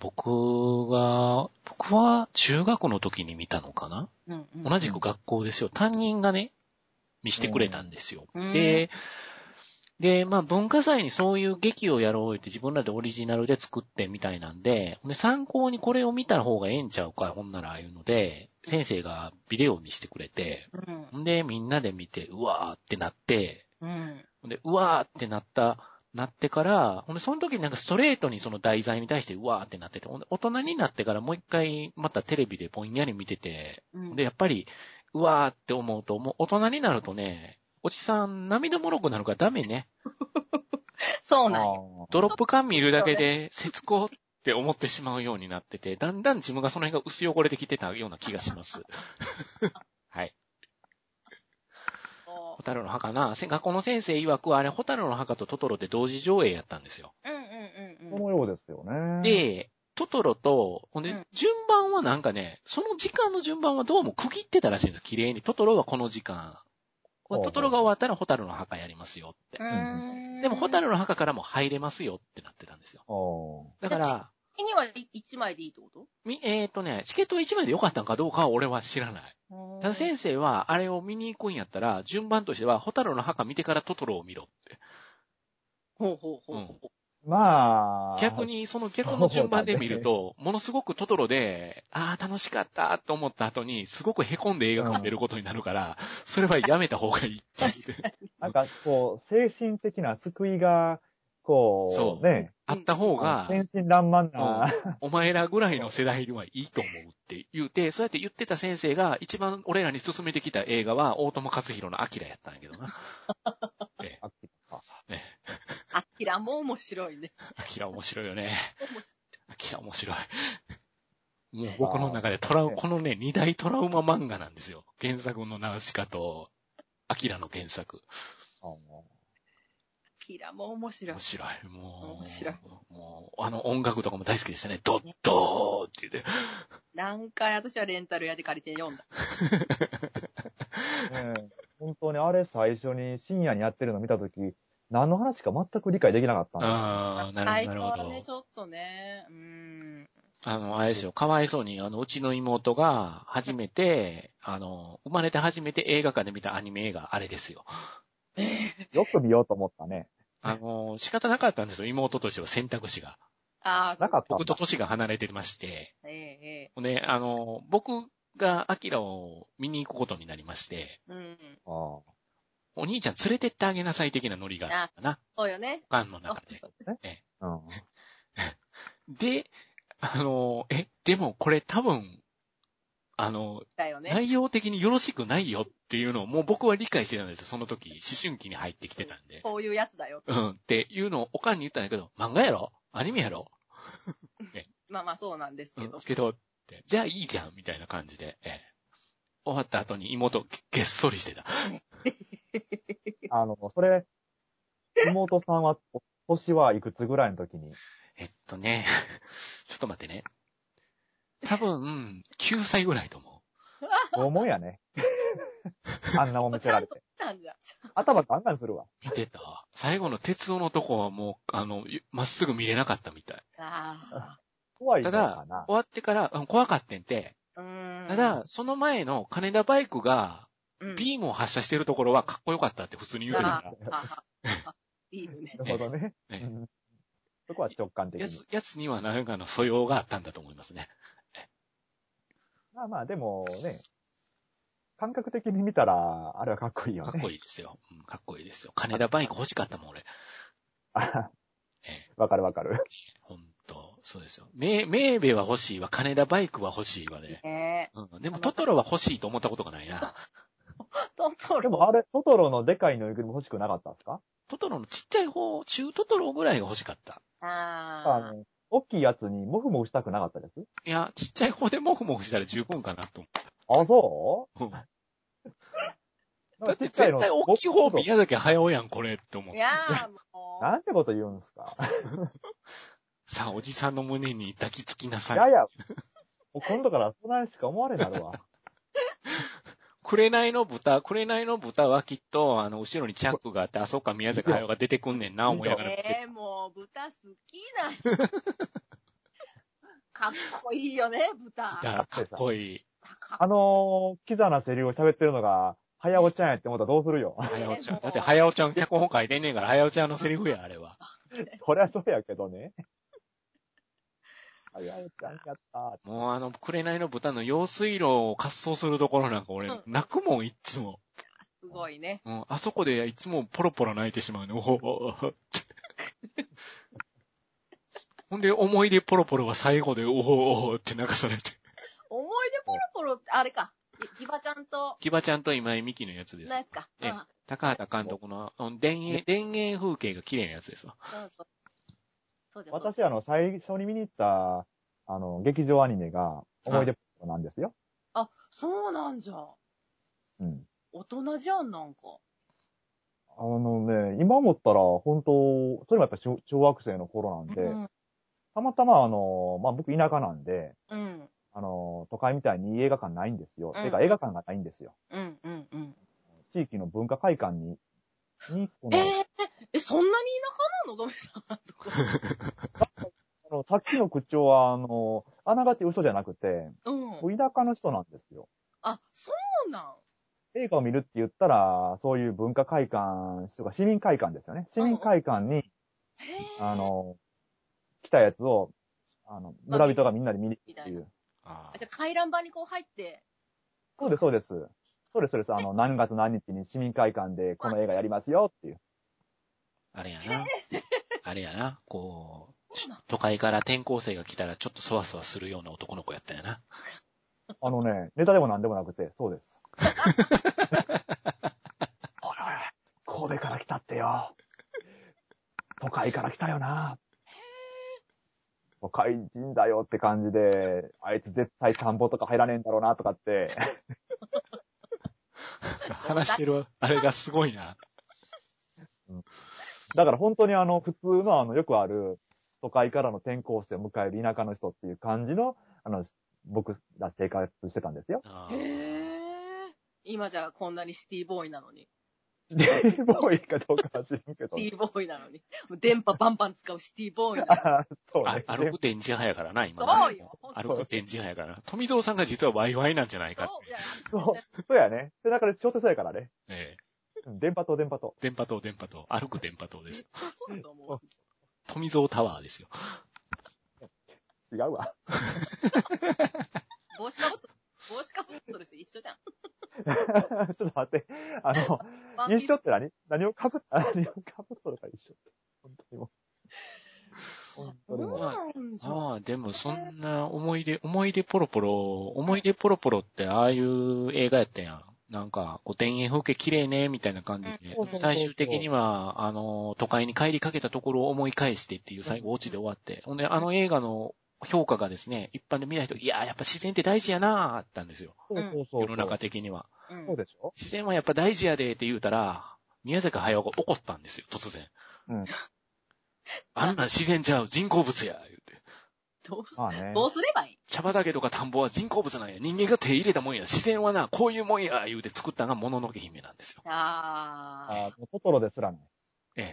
中学の時に見たのかな、同じく学校ですよ。担任がね、見してくれたんですよ。で、まあ文化祭にそういう劇をやろうって自分らでオリジナルで作ってみたいなんで、参考にこれを見た方がええんちゃうか、ほんならああいうので、先生がビデオを見してくれて、で、みんなで見て、うわーってなって、で、うわーってなってから、その時になんかストレートにその題材に対してうわーってなってて、大人になってからもう一回またテレビでぼんやり見てて、で、やっぱり、うわーって思うと、もう大人になるとね、おじさん涙もろくなるからダメね。 そうなんよ。 ドロップ感見るだけで、節子って思ってしまうようになってて、だんだん自分がその辺が薄汚れてきてたような気がします。はい。ホタルの墓な、学校の先生曰く、あれ、ホタルの墓とトトロで同時上映やったんですよ。 そのようですよね。 で、トトロと、ほんで、順番はなんかね、その時間の順番はどうも区切ってたらしいんです。綺麗に。トトロはこの時間。トトロが終わったらホタルの墓やりますよって。でもホタルの墓からも入れますよってなってたんですよ。だから、チケットには1枚でいいってこと？ チケットは1枚でよかったんかどうかは俺は知らない。ただ先生はあれを見に行くんやったら、順番としてはホタルの墓見てからトトロを見ろって。 ほう。 まあ。 逆の順番で見ると、ものすごくトトロで、楽しかったと思った後に、すごく凹んで映画館出ることになるから、それはやめた方がいいっていう。 なんか、こう、精神的な救いが、こう、ね。 あった方が、 天真爛漫な、 お前らぐらいの世代にはいいと思うって言うて、そうやって言ってた先生が一番俺らに勧めてきた映画は、大友克洋のアキラやったんやけどな。 アキラも面白いね。 アキラ面白いよね。アキラ面白い。もう僕の中でこのね、二大トラウマ漫画なんですよ。原作のナウシカと、アキラの原作。 アキラも面白い。 面白い。面白い。 もう、音楽とかも大好きでしたね。ドッドーって言って。 何回私はレンタル屋で借りて読んだ。 本当にあれ最初に深夜にやってるの見たとき、何の話か全く理解できなかったんですよ。なるほど。 ね、ちょっとね。 あれですよ、かわいそうに、うちの妹が初めて、生まれて初めて映画館で見たアニメ映画、あれですよ。 よく見ようと思ったね。 仕方なかったんですよ、妹としては選択肢が。 なかった。 僕と年が離れてまして。ね、僕がアキラを見に行くことになりまして。お兄ちゃん連れてってあげなさい的なノリがあったかな。 そうよね。 おかんの中で。で、でもこれ多分、 だよね、 内容的によろしくないよっていうのをもう僕は理解してたんですよ。その時、思春期に入ってきてたんで。 こういうやつだよ。 っていうのをおかんに言ったんだけど、漫画やろ？アニメやろ？ ね、まあそうなんですけど。 じゃあいいじゃんみたいな感じで。終わった後に妹げっそりしてた。 それ、妹さんは、年はいくつぐらいの時にちょっと待ってね。多分、9歳ぐらいと思う。 そう思うやね。あんなもん見せられて。頭ガンガンするわ。 見てた。最後の鉄夫のとこはもう、まっすぐ見れなかったみたい。 怖いただ、終わってから、怖かってんて。ただ、その前の金田バイクが、ビームを発射してるところはかっこよかったって普通に言うてるから。 いいよね。 なるほどね。そこは直感的に。 やつには何かの素養があったんだと思いますね。 まあでもね、 感覚的に見たら、あれはかっこいいよね。 かっこいいですよ。うん、かっこいいですよ。金田バイク欲しかったもん、俺。 わかるわかる。 ほんと、そうですよ。メーベは欲しいわ、金田バイクは欲しいわで。うん、でもトトロは欲しいと思ったことがないな。 トトロ。 でもあれ、トトロのでかいぬいぐるみ欲しくなかったんですか？ トトロのちっちゃい方、中トトロぐらいが欲しかった。 大きいやつにモフモフしたくなかったです？ いや、ちっちゃい方でモフモフしたら十分かなと思った。 あ、そう？ だって絶対大きい方宮崎駿やん、これって思う。 いやーもう。 なんてこと言うんですか。 さあ、おじさんの胸に抱きつきなさい。 いやいや、もう今度からそないしか思われなるわ。 紅の豚はきっと、後ろにチャックがあって、あ、そっか、宮崎駿が出てくんねんな、思いながら。 もう、豚好きな。かっこいいよね、豚。 かっこいい。 キザなセリフを喋ってるのが、はやおちゃんやって思ったらどうするよ。 はやおちゃん。だって、はやおちゃん脚本書いてんねんから、はやおちゃんのセリフや、あれは。 これはそうやけどね。はやおちゃんやったー。 もう紅の豚の用水路を滑走するところなんか俺、泣くもん、いっつも。 すごいね。 うん、あそこでいつもポロポロ泣いてしまうね。おほほほって。ほんで、思い出ポロポロは最後で、おほおほって泣かされて。 思い出ポロポロって、あれか。ギバちゃんと。 ギバちゃんと今井美樹のやつです。 のやつか。 高畑監督の田園風景が綺麗なやつですわ。 そうです。 私、最初に見に行った、劇場アニメが、思い出ポロポロなんですよ。 あ、そうなんじゃ。 うん。 大人じゃん、なんか。 今思ったら、本当それもやっぱ小学生の頃なんで、たまたま僕田舎なんで、都会みたいに映画館ないんですよ。てか映画館がないんですよ。地域の文化会館にそんなに田舎なの？どめさんとこ。 さっきの口調は、あながち嘘じゃなくて、田舎の人なんですよ。 あ、そうなん？ 映画を見るって言ったら、そういう文化会館とか市民会館ですよね。市民会館に、来たやつを、村人がみんなで見に行くっていう。 回覧板にこう入って。 そうです、そうです。そうです、そうです。何月何日に市民会館でこの映画やりますよっていう。 あれやな。あれやな。こう、都会から転校生が来たらちょっとそわそわするような男の子やったよな。 ネタでも何でもなくて、そうです。おいおい、神戸から来たってよ。都会から来たよな。都会人だよって感じで、あいつ絶対田んぼとか入らねえんだろうなとかって。 話してるあれがすごいな。 だから本当に普通のよくある都会からの転校生を迎える田舎の人っていう感じの、僕ら生活してたんですよ。 へー。今じゃこんなにシティボーイなのに。 シティボーイかどうかは知らんけど。 シティボーイなのに。電波バンバン使うシティボーイなのに。 そうね。 歩く電磁波やからな、今。 そうよ。 歩く電磁波やからな。富蔵さんが実は Wi-Fi なんじゃないかって。 そうやね。で、だからショートそうやからね。 ええ。 電波塔。 電波塔。歩く電波塔ですよ。 そうだと思う。 富蔵タワーですよ。 違うわ。 帽子かぶっとる人一緒じゃん。 ちょっと待って。一緒って何をかぶっとるか一緒って。本当にもう。でもそんな思い出ポロポロってああいう映画やったやん。なんか、田園風景綺麗ね、みたいな感じで、最終的には、都会に帰りかけたところを思い返してっていう最後、オチで終わって。ほんで、映画の評価がですね、一般で見ないと、いや、やっぱ自然って大事やなーったんですよ。世の中的には。 そうでしょ？ 自然はやっぱ大事やでって言うたら、宮崎駿が怒ったんですよ、突然。あんな自然ちゃう、人工物や、言うて。 どうすればいい？ 茶畑とか田んぼは人工物なんや。人間が手入れたもんや。自然はな、こういうもんや、言うて作ったのがもののけ姫なんですよ。 トトロですらない。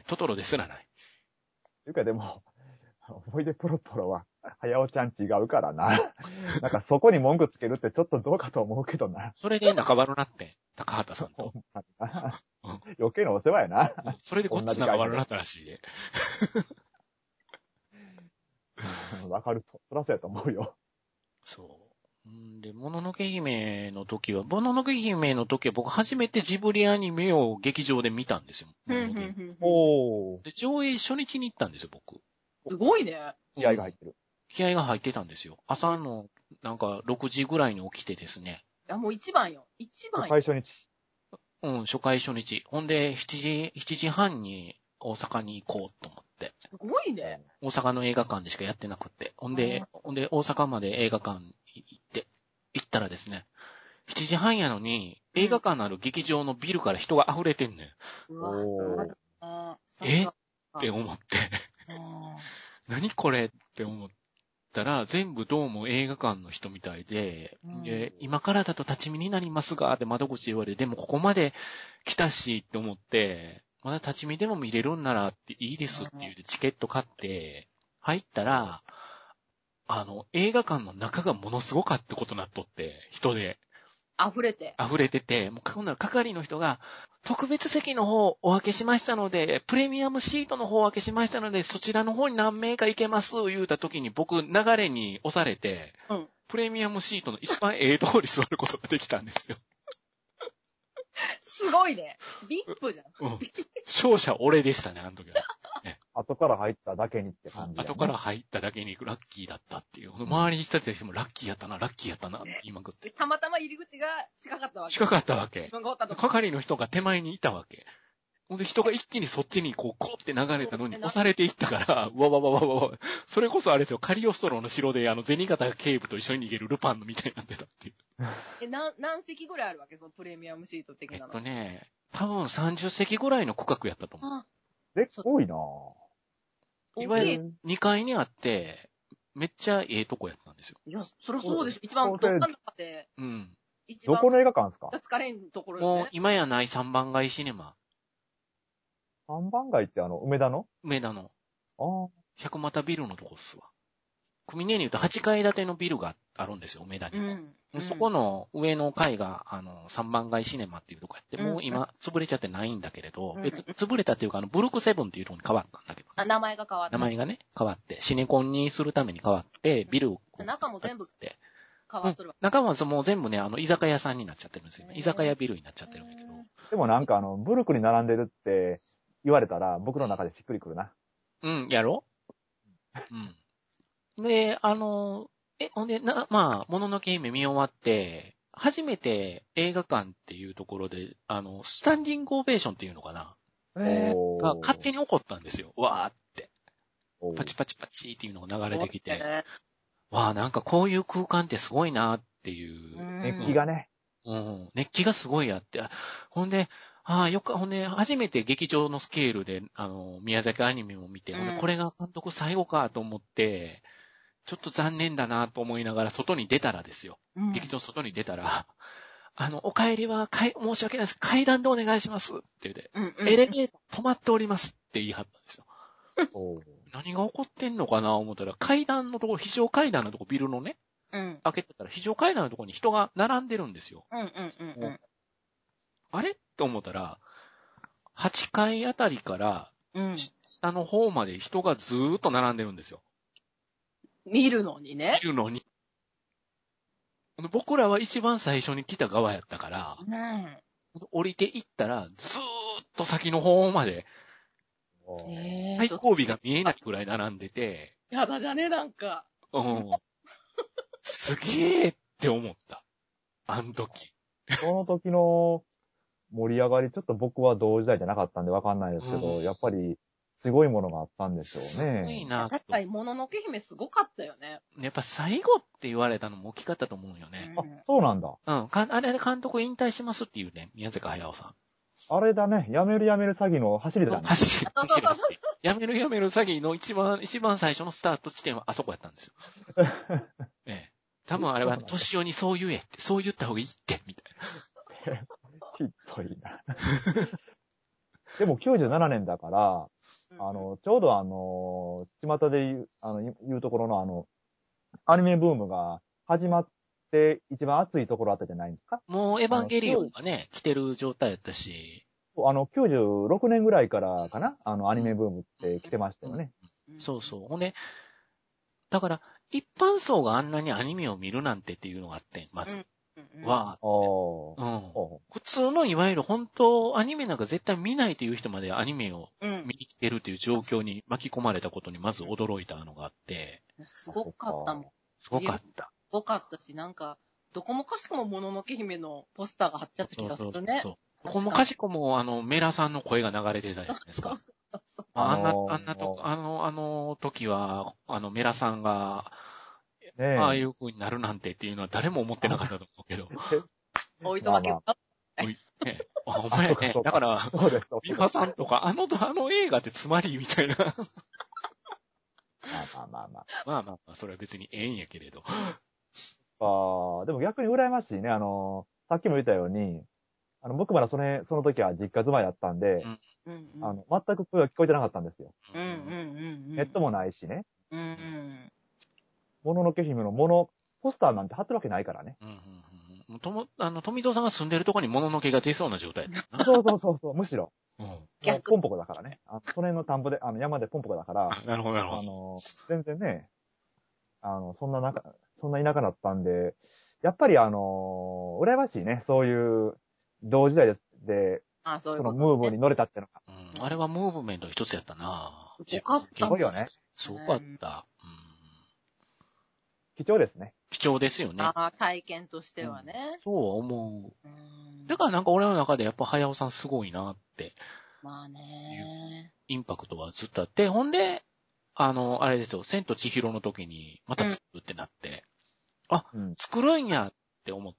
トトロですらない。 というかでも、思い出ポロポロは、はやおちゃん違うからな。なんかそこに文句つけるってちょっとどうかと思うけどな。 それで仲悪なって、高畑さんと。 余計なお世話やな。 それでこっち仲悪なったらしいで。 わかると。そらそうやと思うよ。 そう。 で、もののけ姫の時は僕初めてジブリアニメを劇場で見たんですよ。で、上映初日に行ったんですよ、僕。 すごいね。 気合が入ってる。 気合が入ってたんですよ。朝の、なんか、6時ぐらいに起きてですね。 いや、もう一番よ。一番よ。 初回初日。 初回初日。ほんで、7時半に大阪に行こうと思って。 すごいね。 大阪の映画館でしかやってなくって。ほんで、大阪まで映画館行ったらですね、7時半やのに、映画館のある劇場のビルから人が溢れてんねん。 うわ、すごい。 って思って。何これって思ったら、全部どうも映画館の人みたいで、今からだと立ち見になりますが、って窓口で言われて、でもここまで来たしって思って、まだ立ち見でも見れるんならっていいですって言ってチケット買って、入ったら、映画館の中がものすごかってことになっとって、人で。溢れてて、もう今度は係の人が、特別席の方お分けしましたので、プレミアムシートの方お分けしましたので、そちらの方に何名か行けます言うた時に僕流れに押されて、プレミアムシートの一番ところに座ることができたんですよ。 すごいね。ビップじゃん。 勝者俺でしたね、あの時は。 後から入っただけにって感じ、ね。 後から入っただけにラッキーだったっていう。周りに人たちもラッキーやったなって言いまくって。 たまたま入り口が近かったわけ。 近かったわけ。係の人が手前にいたわけ。ほんで人が一気にそっちにこうって流れたのに押されていったから、わ。それこそあれですよ、カリオストロの城で銭形警部と一緒に逃げるルパンのみたいになってたっていう。 何席ぐらいあるわけそのプレミアムシート的なの。 多分30席ぐらいの区画やったと思う。 多いなぁ。いわゆる2階にあって、めっちゃとこやったんですよ。 いや、そりゃそうでしょ。一番どっかの中で。 どこの映画館ですか？ 疲れんところよね。もう今やない3番街シネマ。 3番街って梅田の？ 梅田の。百股ビルのとこっすわ。組ねに言うと8階建てのビルがあるんですよ、梅田に。そこの上の階が、3番街シネマっていうとこやって、もう今、潰れちゃってないんだけれど、潰れたっていうか、ブルクセブンっていうとこに変わったんだけど。 名前が変わった。 名前がね、変わって、シネコンにするために変わって、ビルを。 中も全部変わっとるわ。 中はもう全部ね、居酒屋さんになっちゃってるんですよ。居酒屋ビルになっちゃってるんだけど。 でもなんかブルクに並んでるって言われたら、僕の中でしっくりくるな。 やろ？で、ほんで、もののけ姫見終わって、初めて映画館っていうところで、スタンディングオベーションっていうのかなが勝手に起こったんですよ。わーって。パチパチパチっていうのが流れてきて。わー、なんかこういう空間ってすごいなっていう。 熱気がね。 熱気がすごいあって。ほんで、ほんで、初めて劇場のスケールで、宮崎アニメを見て、これが監督最後かと思って、ちょっと残念だなと思いながら外に出たらですよ。劇場外に出たら、お帰りは申し訳ないです。階段でお願いしますって言って、エレベーター止まっておりますって言い張ったんですよ。何が起こってんのかな思ったら、階段のところ、非常階段のところ、ビルのね、開けてたら、非常階段のところに人が並んでるんですよ。あれって思ったら、8階あたりから、下の方まで人がずーっと並んでるんですよ。 見るのにね。 見るのに。僕らは一番最初に来た側やったから、降りていったら、ずーっと先の方まで、最後尾が見えないくらい並んでて、 やだじゃねなんか。 すげーって思った。あの時。 その時の盛り上がり、ちょっと僕は同時代じゃなかったんでわかんないですけど、やっぱり、すごいものがあったんでしょうね。 すごいな。 確かに、もののけ姫すごかったよね。 やっぱ最後って言われたのも大きかったと思うよね。 そうなんだ。 あれで監督引退しますっていうね、宮坂駿さん。 あれだね、やめる詐欺の走りだね。 走り。やめる詐欺の一番最初のスタート地点はあそこやったんですよ。多分あれは、年寄にそう言えって、そう言った方がいいって、みたいな。 ひどいな。でも97年だから、ちょうど巷で言うところのアニメブームが始まって一番熱いところあったじゃないですか。 もうエヴァンゲリオンがね、来てる状態やったし。 96年ぐらいからかなアニメブームって来てましたよね。 そうそう。ほんで、だから、 一般層があんなにアニメを見るなんてっていうのがあって、まず。は、普通のいわゆる本当アニメなんか絶対見ないという人までアニメを見に来てるっていう状況に巻き込まれたことにまず驚いたのがあって。 すごかったもん。 すごかった。 すごかったし、なんか、どこもかしこももののけ姫のポスターが貼ってあった気がするね。 どこもかしこもメラさんの声が流れてたじゃないですか。あの時は、メラさんが、ああいう風になるなんてっていうのは誰も思ってなかったと思うけど。 おいとまけば。 お前ね、だから、ミカさんとか、あの映画ってつまりみたいな。まあ、それは別にええんやけれど。 でも逆に羨ましいね。さっきも言ったように、僕まだその時は実家住まいだったんで、全く声が聞こえてなかったんですよ。ネットもないしね。もののけ姫のポスターなんて貼ってるわけないからね。 富藤さんが住んでるとこにもののけが出そうな状態だな。 そう、むしろ。ポンポコだからね。その辺の田んぼで、山でポンポコだから。 なるほど。 全然ね、そんな田舎だったんで、やっぱり羨ましいね。そういう、同時代で、そのムーブに乗れたってのが。 あれはムーブメントの一つやったな。 すごかった。 すごいよね。 すごかった。 貴重ですね。 貴重ですよね。 体験としてはね。 そう思う。だからなんか俺の中でやっぱ早尾さんすごいなって。 まあね。 インパクトはずっとあって、ほんで、あれですよ、千と千尋の時にまた作るってなって、作るんやって思って、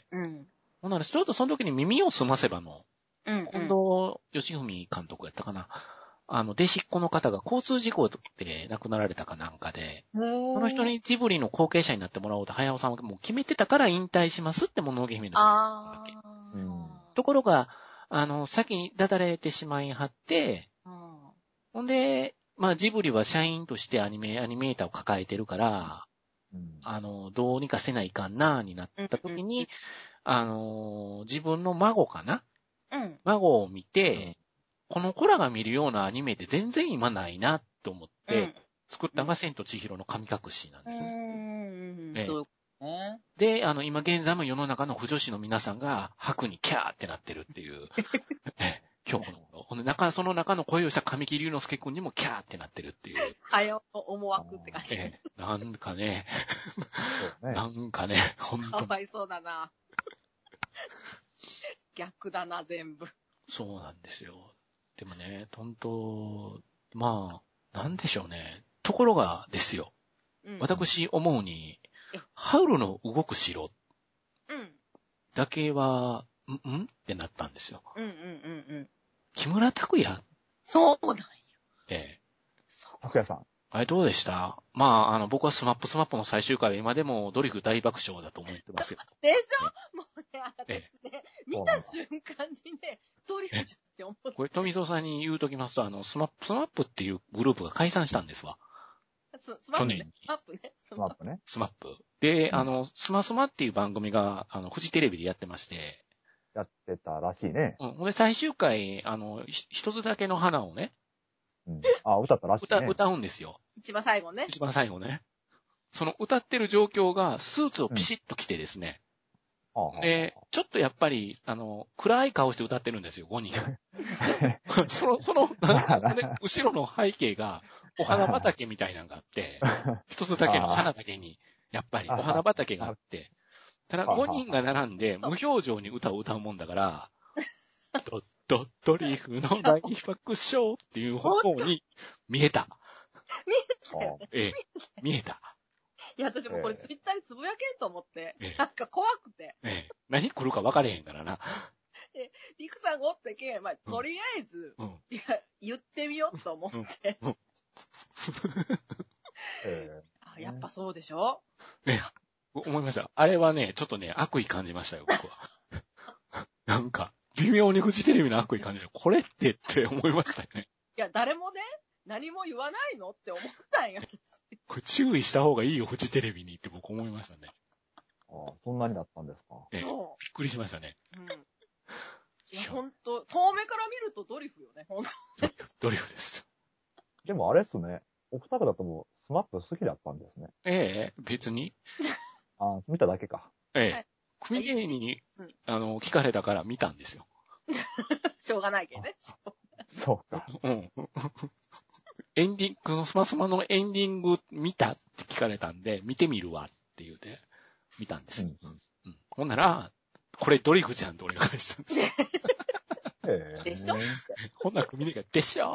ほんならちょっとその時に耳をすませばの、近藤義文監督やったかな。弟子っ子の方が交通事故で亡くなられたかなんかで、その人にジブリの後継者になってもらおうと、早尾さんはもう決めてたから引退しますってもののけ姫のわけ。ところが、先にだだれてしまいはって、ほんで、まあジブリは社員としてアニメーターを抱えてるから、どうにかせないかんなーになった時に、自分の孫かな、孫を見て、この子らが見るようなアニメって全然今ないなと思って、作ったのが千と千尋の神隠しなんですね。 そうね。 で、今現在も世の中の腐女子の皆さんが白にキャーってなってるっていう、今日のその中の声をした神木隆之介くんにもキャーってなってるっていう。 早尾の思惑って感じ。 なんかね、本当かわいそうだな。逆だな、全部。 そうなんですよ。でもね、本当、まあ、なんでしょうね。ところがですよ。私思うに、ハウルの動く城だけは、ってなったんですよ。木村拓哉。 そうなんよ。 拓哉さん。 あれどうでした？まあ、僕はスマップの最終回は今でもドリフ大爆笑だと思ってますよ。 でしょ？もうね、私ね、見た瞬間にね、ドリフじゃんって思った。 これ、富蔵さんに言うときますと、スマップっていうグループが解散したんですわ。 スマップね。スマップね。 スマップ。で、スマスマっていう番組が、フジテレビでやってまして。 やってたらしいね。 で、最終回、一つだけの花をね。 歌ったらしいね。 歌うんですよ。 一番最後ね。 その歌ってる状況が、スーツをピシッと着てですね。で、ちょっとやっぱり、暗い顔して歌ってるんですよ、5人。後ろの背景が、お花畑みたいなのがあって、一つだけの花だけに、やっぱりお花畑があって、ただ5人が並んで無表情に歌を歌うもんだから、ドリフの大爆笑っていう方に見えた。 見えたよね。 見えた。 いや、私もこれツイッターでつぶやけんと思って、なんか怖くて。 何来るか分かれへんからな。 リクさんがおったけん、まあ、とりあえず、いや、言ってみようと思って。やっぱそうでしょ？ 思いました。あれはね、ちょっとね、悪意感じましたよ、僕は。なんか、微妙にフジテレビの悪意感じる。これって思いましたよね。 いや、誰もね、何も言わないのって思ったんや、私。 これ注意した方がいいよ、フジテレビにって僕思いましたね。 そんなにだったんですか。 びっくりしましたね。 いや、ほんと、遠目から見るとドリフよね、ほんと。 ドリフです。 でもあれっすね。 お二方ともスマップ好きだったんですね。 ええ、別に。 見ただけか。 ええ。組芸人に、聞かれたから見たんですよ。 しょうがないけどね。 そうか。 うん。エンディング、スマスマのエンディング見たって聞かれたんで、見てみるわって言うて、見たんですよ。ほんなら、これドリフじゃんって俺が返したんですよ。 でしょほんなら組芸が、でしょ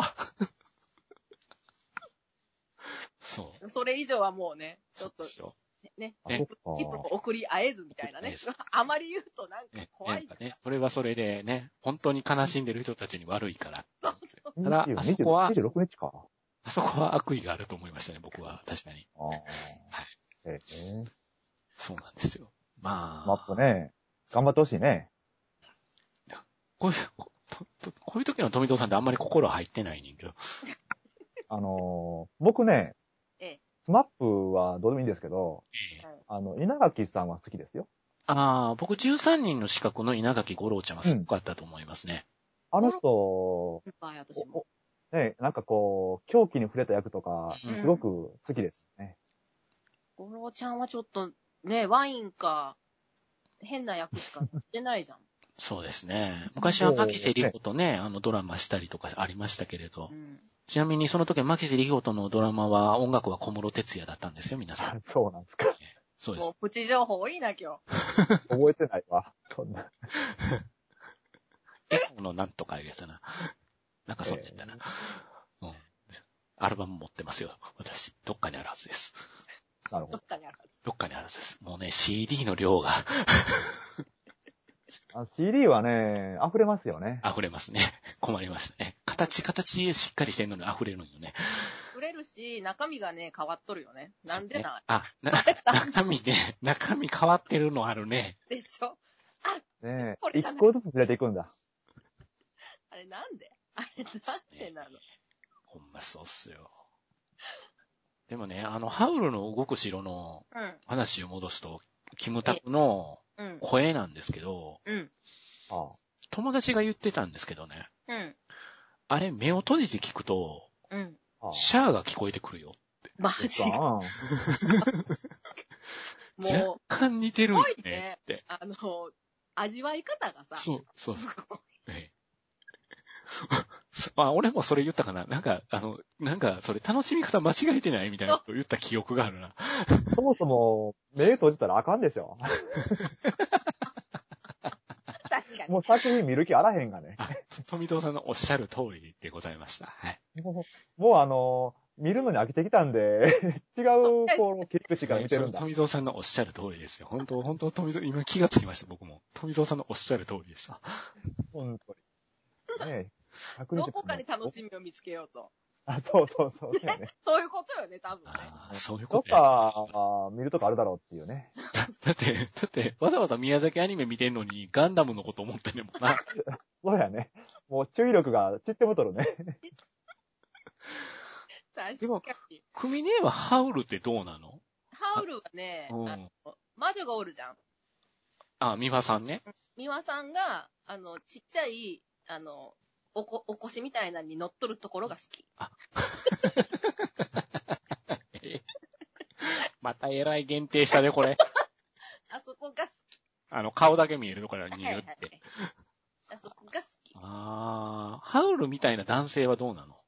そう。 それ以上はもうね、ちょっと、ね、一歩送り合えずみたいなね。あまり言うとなんか怖いね。それはそれでね、本当に悲しんでる人たちに悪いから。 ただ、あそこは、26日か。 あそこは悪意があると思いましたね、僕は。確かに。はい。そうなんですよ。まあ。 マップね、頑張ってほしいね。 こういう時の富藤さんってあんまり心入ってないねんけど。 僕ね、スマップはどうでもいいんですけど、稲垣さんは好きですよ。 僕13人の資格の稲垣吾郎ちゃんはすごかったと思いますね。 あの人、ね、なんかこう、狂気に触れた役とか、すごく好きですね。 吾郎ちゃんはちょっと、ね、ワインか、変な役しかしてないじゃん。 そうですね。昔は牧瀬里穂とね、ドラマしたりとかありましたけれど。ちなみにその時牧瀬里穂とのドラマは、音楽は小室哲哉だったんですよ、皆さん。 そうなんですか。 そうです。 もうプチ情報多いな、今日。 覚えてないわ。そんな。 エコのなんとかいうやつな。なんかそうやったな。アルバム持ってますよ、私。どっかにあるはずです。 なるほど。 どっかにあるはず。 どっかにあるはずです。もうね、CD の量が。 CD はね、溢れますよね。 溢れますね。困りましたね。形しっかりしてんのに溢れるのよね。 溢れるし、中身がね、変わっとるよね。なんでな。 中身変わってるのあるね。 でしょねえ、一個ずつずれていくんだ。 あれなんでなのほんまそうっすよ。でもね、ハウルの動く城の話を戻すと、キムタクの声なんですけど、友達が言ってたんですけどね、あれ目を閉じて聞くと、シャーが聞こえてくるよって。 マジか。 若干似てるよねって。 味わい方がさ。 そう。俺もそれ言ったかな。なんかそれ楽しみ方間違えてないみたいなこと言った記憶があるな。 そもそも、目閉じたらあかんでしょ。 確かに。 もう作品見る気あらへんがね。 富藤さんのおっしゃる通りでございました。はい。 もう見るのに飽きてきたんで、違う、切り口から見てるんだ。 富藤さんのおっしゃる通りですよ。本当富藤、今気がつきました、僕も。富藤さんのおっしゃる通りでした。 本当に。ねえ。 どこかに楽しみを見つけようと。 そう。そういうことよね、多分ね。 そういうことどっか、見るとこあるだろうっていうね。 だって、わざわざ宮崎アニメ見てんのに、ガンダムのこと思ってんねんもんな。 そうやね。もう注意力が散ってもとるね。 確かに。 組ねはハウルってどうなの？ ハウルはね、魔女がおるじゃん。 美輪さんね。 美輪さんが、ちっちゃい、おこしみたいなのに乗っとるところが好き。 また偉い限定したね、これ。 あそこが好き。顔だけ見えるところに言って。 あそこが好き。 ハウルみたいな男性はどうなの？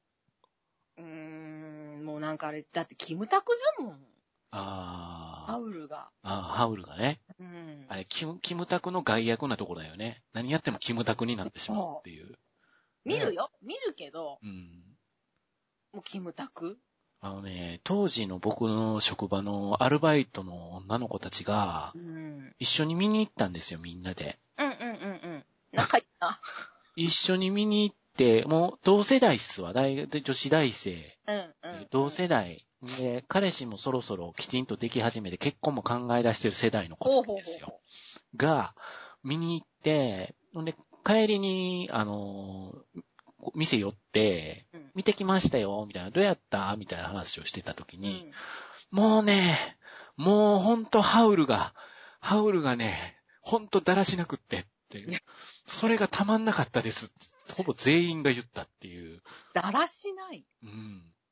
もうなんかあれ、だってキムタクじゃもん。 ハウルが。 ハウルがね。あれ、キムタクの害悪なところだよね。何やってもキムタクになってしまうっていう。 見るけど、もうキムタク？ 当時の僕の職場のアルバイトの女の子たちが、一緒に見に行ったんですよ、みんなで。 仲いいな。 一緒に見に行って、もう同世代っすわ。女子大生。同世代。で、彼氏もそろそろきちんとでき始めて結婚も考え出してる世代の子ですよ。が、見に行って、で、帰りに、店寄って、見てきましたよ、みたいな、どうやったみたいな話をしてた時に、もうほんとハウルがね、ほんとだらしなくってっていう。それがたまんなかったです。ほぼ全員が言ったっていう。 だらしない？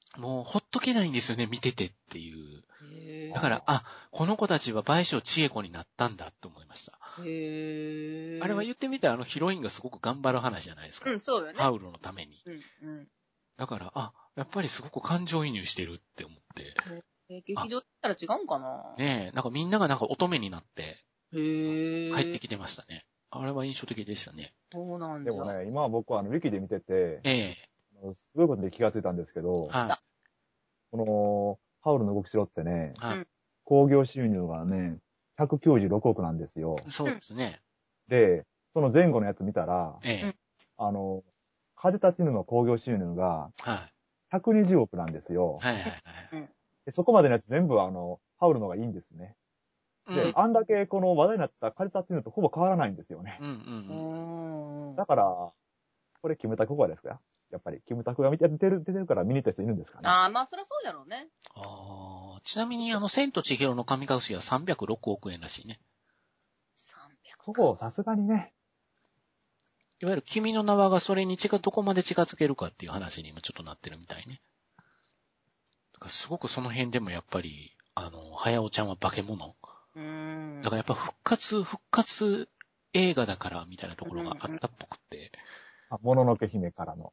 もうほっとけないんですよね、見ててっていう。だから、この子たちは倍賞千恵子になったんだって思いました。あれは言ってみたらヒロインがすごく頑張る話じゃないですか。 そうよね。 ハウルのために。だから、やっぱりすごく感情移入してるって思って。 劇場行ったら違うんかな？ ねえ、なんかみんながなんか乙女になって、帰ってきてましたね。あれは印象的でしたね。 そうなんだ。 でもね、今は僕はウィキで見てて、すごいことで気がついたんですけど、この、ハウルの動きしろってね、興行収入がね、196億なんですよ。 そうですね。 で、その前後のやつ見たら、風立ちぬの興行収入が、120億なんですよ。でそこまでのやつ全部ハウルのがいいんですね。で、あんだけこの話題になった風立ちぬとほぼ変わらないんですよね。だから、これキムタクはですか？やっぱり、キムタクが出てるから見に行った人いるんですかね。 まあ、そりゃそうだろうね。 ちなみに、千と千尋の神隠しは306億円らしいね。 300 そう、さすがにね。 いわゆる君の名はがそれにどこまで近づけるかっていう話に今ちょっとなってるみたいね。だからすごくその辺でもやっぱり、早尾ちゃんは化け物。だからやっぱ復活映画だからみたいなところがあったっぽくて。 もののけ姫からの。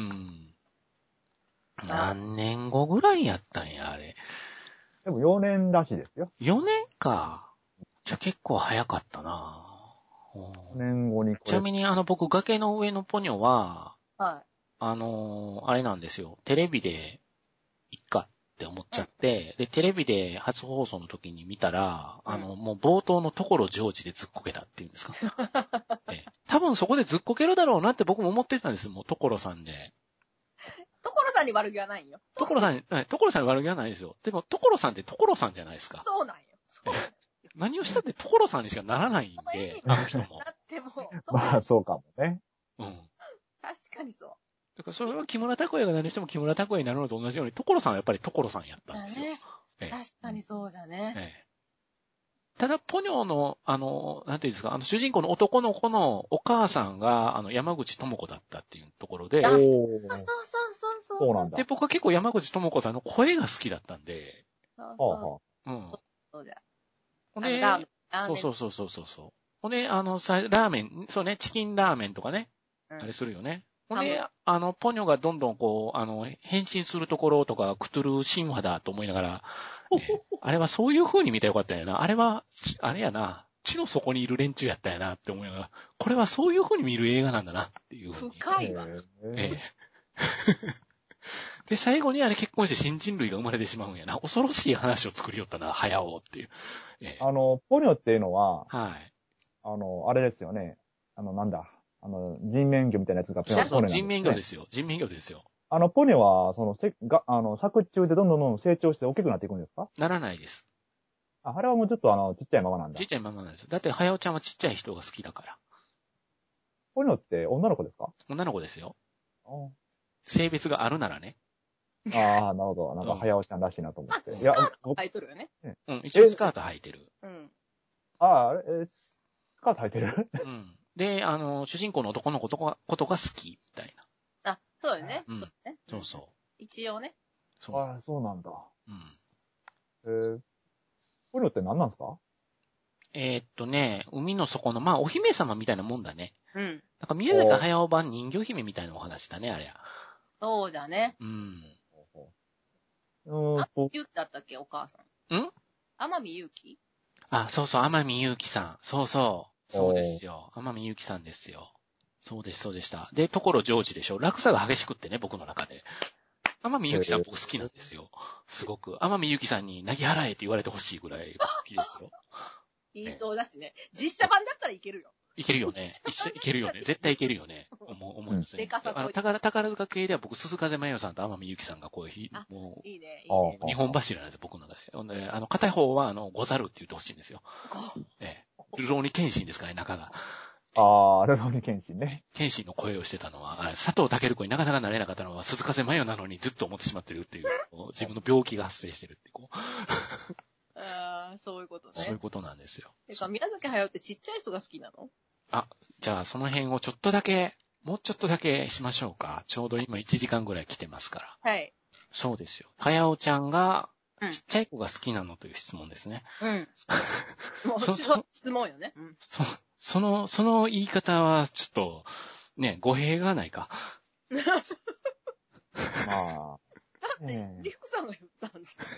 何年後ぐらいやったんや、あれ。 でも4年らしいですよ。 4年か。じゃあ結構早かったな。 4年後にちなみに僕、崖の上のポニョは、 あれなんですよ。テレビで、いっかって思っちゃって、で、テレビで初放送の時に見たら、もう冒頭の所ジョージでずっこけたっていうんですか。多分そこでずっこけるだろうなって僕も思ってたんです。もう所さんで。 所さんに悪気はないんよ。 所さんに悪気はないですよ。でも、所さんって所さんじゃないですか。 そうなんよ。 何をしたって所さんにしかならないんで、あの人も。 だってもう。 まあ、そうかもね。 確かにそう。 だからそれは木村拓哉が何しても木村拓哉になるのと同じように、所さんはやっぱり所さんやったんですよ。 確かにそうじゃね。 ただ、ポニョの、なんていうんですか、主人公の男の子のお母さんが、山口智子だったっていうところで、 そうなんだ。 で、僕は結構山口智子さんの声が好きだったんで、 そうじゃ。 ほんで、そう。ほんで、ラーメン、そうね、チキンラーメンとかね、あれするよね。ほんで、ポニョがどんどんこう、変身するところとか、クトゥルー神話だと思いながら、あれはそういう風に見たらよかったんやな。あれは、あれやな、地の底にいる連中やったんやなって思いながら、これはそういう風に見る映画なんだなっていう風に。 深いわ。 で、最後にあれ結婚して新人類が生まれてしまうんやな。恐ろしい話を作りよったな、早尾っていう。 ポニョっていうのは、 はい。 あれですよね。なんだ。人面魚みたいなやつがポニョなんです、ね。 人面魚ですよ。人面魚ですよ。 ポニョは、作中でどんどん成長して大きくなっていくんですか？ ならないです。 あれはもうちょっとちっちゃいままなんだ。 ちっちゃいままなんです。だって、早尾ちゃんはちっちゃい人が好きだから。 ポニョって女の子ですか？ 女の子ですよ。性別があるならね。 なるほど。なんか、早尾ちゃんらしいなと思って。 スカート履いとるよね。 一応スカート履いてる。 スカート履いてる？ で、主人公の男の子ことが好き、みたいな。そうよね。 そうそう。 一応ね。 そうなんだ。ポニョって何なんですか？ 海の底の、お姫様みたいなもんだね。なんか宮崎駿版人魚姫みたいなお話だね、あれや。 そうじゃね。ゆうきだったっけ、お母さん。天海祐希？ そうそう、天海祐希さん。そうですよ。天海祐希さんですよ。そうでした。で、所ジョージでしょ。落差が激しくってね、僕の中で。天海祐希さん僕好きなんですよ。すごく。天海祐希さんに投げ払えって言われてほしいぐらい好きですよ。 言いそうだしね。実写版だったらいけるよ。 いけるよね。いけるよね。絶対いけるよね。思いますね。宝塚系では僕、鈴風真世さんと天海祐希さんがこう、もう、 いいね。 日本柱なんですよ、僕の中で。片方は、ござるって言ってほしいんですよ。ルローニケンシンですからね、中が。 ルローニケンシンね。 ケンシンの声をしてたのは、佐藤健子になかなかなれなかったのは、鈴風真世なのにずっと思ってしまってるっていう、自分の病気が発生してるって、こう。 そういうことね。 そういうことなんですよ。 宮崎駿ってちっちゃい人が好きなの？ じゃあその辺をもうちょっとだけしましょうか。ちょうど今1時間ぐらい来てますから。 はい。 そうですよ。はやおちゃんが、ちっちゃい子が好きなのという質問ですね。 うん。もう、質問よね。うん。 その言い方は、ちょっと、ね、語弊がないか。 まあ。 だって、リフクさんが言ったんじゃん。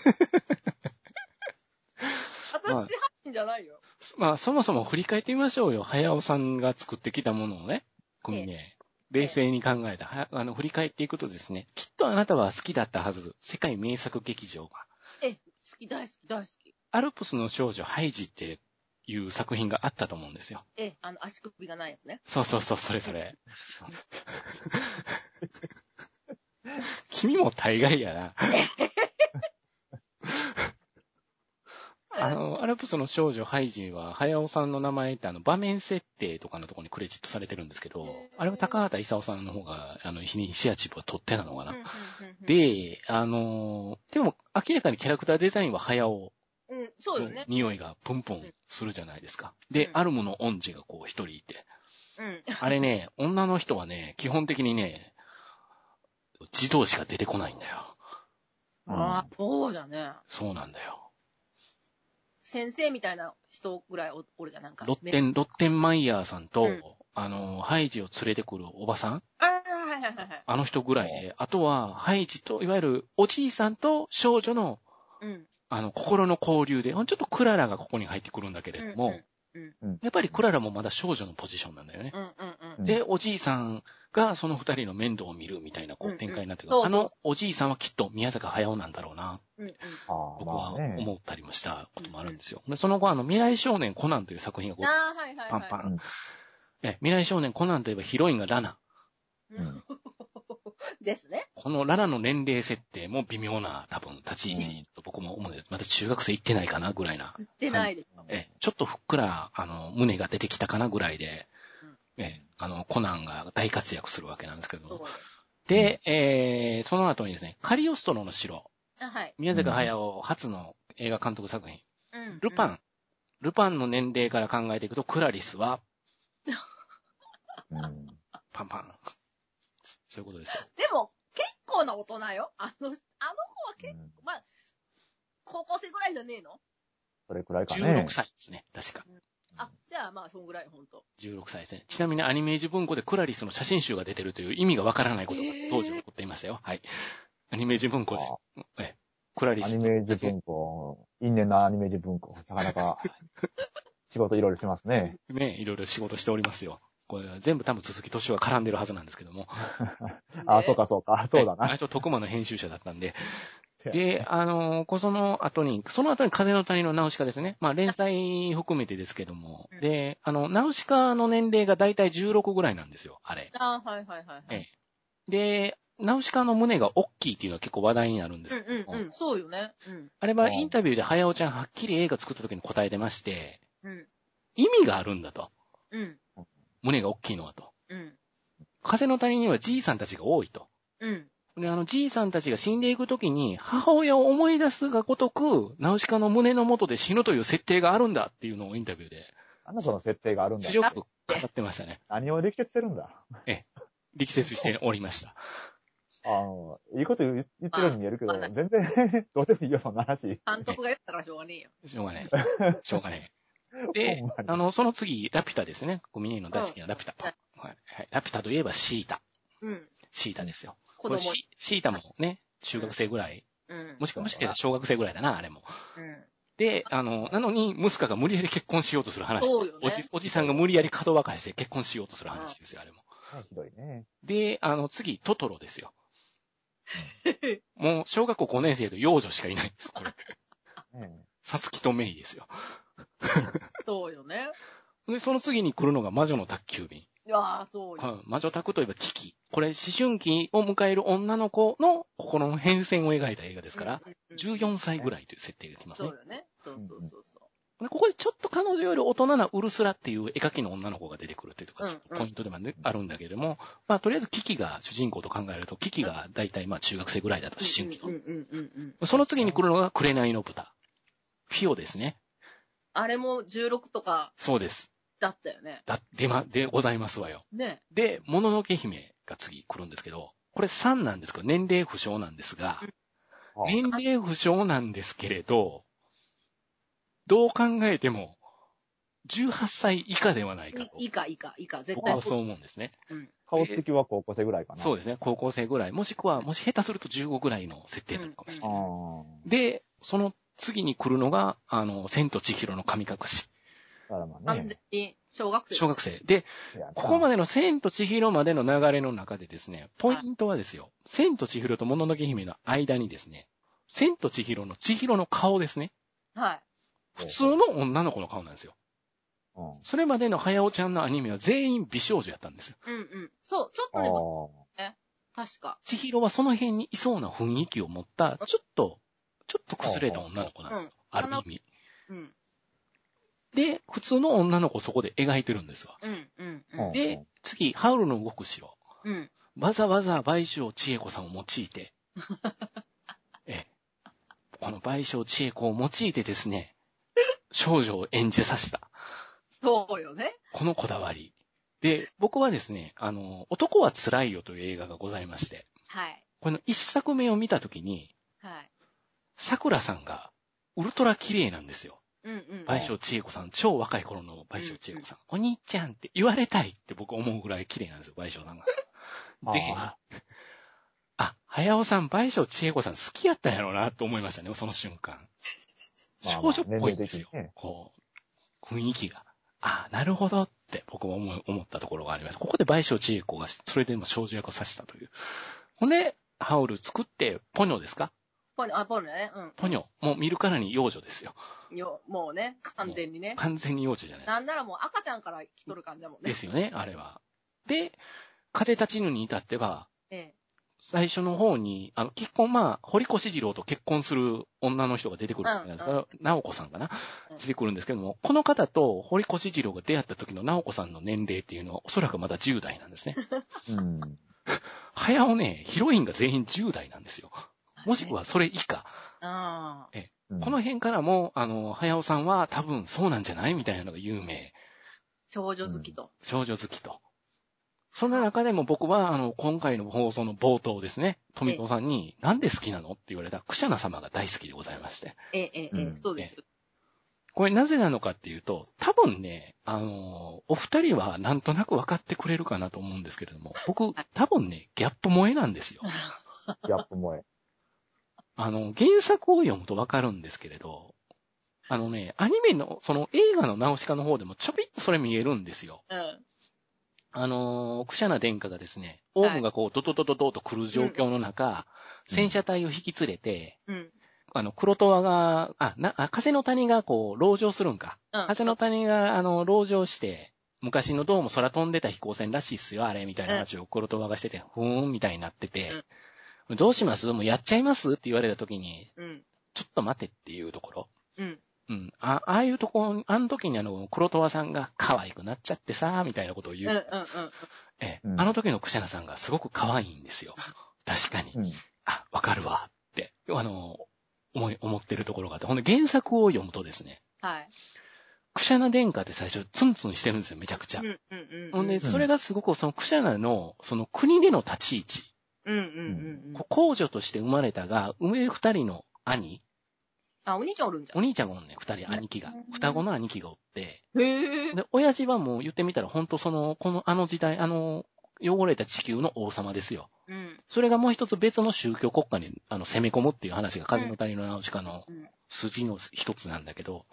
私発信じゃないよ。 まあ、そもそも振り返ってみましょうよ。はやおさんが作ってきたものをね。組ね。冷静に考えた。振り返っていくとですね、きっとあなたは好きだったはず。世界名作劇場が。 好き、大好き、大好き。 アルプスの少女ハイジっていう作品があったと思うんですよ。 足首がないやつね。 そう、それ。君も大概やな。アルプスの少女ハイジは、はやおさんの名前って場面設定とかのところにクレジットされてるんですけど、あれは高畑勲さんの方が、イニシアチブは取ってなのかな。で、でも、明らかにキャラクターデザインははやお。 そうよね。 匂いがプンプンするじゃないですか。で、アルムの恩師がこう一人いて。あれね、女の人はね、基本的にね、自動しか出てこないんだよ。 そうだね。 そうなんだよ。 先生みたいな人ぐらいおるじゃん、なんか。 ロッテンマイヤーさんと、ハイジを連れてくるおばさん。あの人ぐらいで、あとは、ハイジと、いわゆるおじいさんと少女の、心の交流で、ちょっとクララがここに入ってくるんだけれども、やっぱりクララもまだ少女のポジションなんだよね。で、おじいさんがその二人の面倒を見るみたいな展開になってくる。おじいさんはきっと宮坂駿なんだろうな。僕は思ったりもしたこともあるんですよ。でその後、未来少年コナンという作品がパンパン。未来少年コナンといえばヒロインがラナ。 ですね。 このラナの年齢設定も微妙な多分立ち位置と僕も思うんです。まだ中学生行ってないかなぐらいな。 行ってないです。 ちょっとふっくら、胸が出てきたかなぐらいで、コナンが大活躍するわけなんですけども。で、その後にですね、カリオストロの城。宮坂駿初の映画監督作品。ルパンの年齢から考えていくと、クラリスは、パンパン。そういうことですよ。 でも、結構な大人よ。あの子は結構、まあ、高校生ぐらいじゃねえの？ それくらいかね。 16歳ですね、確か。 じゃあまあ、そんぐらい、ほんと。 16歳ですね。ちなみにアニメージュ文庫でクラリスの写真集が出てるという意味がわからないことが当時起こっていましたよ。はい。アニメージュ文庫で、クラリス。 アニメージュ文庫、因縁のアニメージュ文庫、なかなか仕事いろいろしますね。 いろいろ仕事しておりますよ。これ全部多分鈴木敏夫が絡んでるはずなんですけども。 そうか。そうだな。 徳間の編集者だったんで。で、その後に風の谷のナウシカですね。まあ、連載含めてですけども。で、ナウシカの年齢がだいたい16ぐらいなんですよ、あれ。 はい。 で、ナウシカの胸が大きいっていうのは結構話題になるんですけども。 そうよね。 あれはインタビューではやおちゃんはっきり映画作った時に答えてまして、意味があるんだと。胸が大きいのはと。風の谷にはじいさんたちが多いと。で、じいさんたちが死んでいくときに、母親を思い出すがごとく、ナウシカの胸の元で死ぬという設定があるんだっていうのをインタビューで。 なんだその設定があるんだ。 強く語ってましたね。 何を力説してるんだ。 力説しておりました。 いいこと言ってるように見えるけど、全然、どうでもいいよ、そんな話。 監督が言ったからしょうがねえよ。 しょうがねえ。で、その次、ラピュタですね。ミネの大好きなラピュタ。ラピュタといえばシータ。シータですよ。シータもね、中学生ぐらい。もしくは小学生ぐらいだな、あれも。で、なのに、ムスカが無理やり結婚しようとする話。おじさんが無理やり角分かして結婚しようとする話ですよ、あれも。 ひどいね。 で、次、トトロですよ。もう、小学校5年生と幼女しかいないんです、これ。サツキとメイですよ。 そうよね。 で、その次に来るのが魔女の宅急便。 そうよ。魔女宅といえばキキ。これ、思春期を迎える女の子の心の変遷を描いた映画ですから、14歳ぐらいという設定がきますね。 そうよね。そう。 ここでちょっと彼女より大人なウルスラっていう絵描きの女の子が出てくるっていうところがポイントでもあるんだけれども、まあとりあえずキキが主人公と考えると、キキがだいたいまあ中学生ぐらいだと思春期の。その次に来るのが紅の豚。フィオですね。 あれも16とか。 そうです。 だったよね。 でございますわよ。 ね。 で、もののけ姫が次来るんですけど、これ3なんですけど、年齢不詳なんですが、 年齢不詳なんですけれど、どう考えても、18歳以下ではないかと。 以下、絶対僕はそう思うんですね。 うん。顔つきは高校生ぐらいかな。 そうですね、高校生ぐらい。もしくは、もし下手すると15ぐらいの設定なのかもしれない。で、その次に来るのが、千と千尋の神隠し。 完全に小学生。 小学生。で、ここまでの千と千尋までの流れの中でですね、ポイントはですよ、千と千尋ともののけ姫の間にですね、千と千尋の顔ですね。 はい。 普通の女の子の顔なんですよ。それまでの早尾ちゃんのアニメは全員美少女やったんですよ。 うんうん。そう、ちょっとね、確か。 千尋はその辺にいそうな雰囲気を持った、ちょっと崩れた女の子なんですよ。ある意味。うん。で、普通の女の子をそこで描いてるんですわ。で、次、ハウルの動く城。わざわざ倍賞千恵子さんを用いて、この倍賞千恵子を用いてですね、少女を演じさせた。 そうよね。 このこだわり。で、僕はですね、男は辛いよという映画がございまして、はい。この一作目を見たときに、はい。桜さんがウルトラ綺麗なんですよ。倍賞千恵子さん、超若い頃の倍賞千恵子さん、お兄ちゃんって言われたいって僕思うぐらい綺麗なんですよ、倍賞さんが。で、早尾さん、倍賞千恵子さん好きやったんやろうなと思いましたね、その瞬間。少女っぽいんですよ。こう、雰囲気が。なるほどって僕は思ったところがあります。ここで倍賞千恵子がそれでも少女役をさせたという。ほんで、ハウル作って、ポニョですか？ ポニョね。うん。 ポニョ。もう見るからに幼女ですよ。 もうね、完全にね。 完全に幼女じゃないですか。 なんならもう赤ちゃんから来とる感じだもんね。 ですよね、あれは。で、風立ちぬに至っては、最初の方に、結婚、堀越二郎と結婚する女の人が出てくるじゃないですか。直子さんかな、出てくるんですけども、この方と堀越二郎が出会った時の直子さんの年齢っていうのは、おそらくまだ10代なんですね。早尾ね、ヒロインが全員10代なんですよ。もしくはそれ以下。この辺からも、早尾さんは多分そうなんじゃないみたいなのが有名。 少女好きと。 少女好きと。そんな中でも僕は、今回の放送の冒頭ですね、富藤さんに、なんで好きなのって言われたクシャナ様が大好きでございまして。 そうです。 これなぜなのかっていうと、多分ね、お二人はなんとなく分かってくれるかなと思うんですけれども、僕、多分ね、ギャップ萌えなんですよ。 ギャップ萌え。 原作を読むと分かるんですけれど、アニメの、その映画のナウシカの方でもちょびっとそれ見えるんですよ。クシャナ殿下がですね、オウムがこう、ドドドドドと来る状況の中、戦車隊を引き連れて、黒トワが、風の谷がこう、籠城するんか。風の谷が、籠城して、昔のどうも空飛んでた飛行船らしいっすよ、あれ、みたいな話を黒トワがしてて、ふーん、みたいになってて、どうします？もうやっちゃいますって言われた時に、ちょっと待てっていうところ。ああいうとこ、あの時に黒トワさんが可愛くなっちゃってさ、みたいなことを言う。あの時のクシャナさんがすごく可愛いんですよ。確かに。わかるわ、って、思ってるところがあって。ほんで原作を読むとですね。クシャナ殿下って最初ツンツンしてるんですよ、めちゃくちゃ。ほんで、それがすごくそのクシャナの、その国での立ち位置。皇女として生まれたが、上二人の兄。 お兄ちゃんおるんじゃん。 お兄ちゃんがおんねん、二人、兄貴が。双子の兄貴がおって。で、親父はもう言ってみたら、ほんとあの時代、汚れた地球の王様ですよ。それがもう一つ別の宗教国家に、攻め込むっていう話が、風の谷のナウシカの筋の一つなんだけど、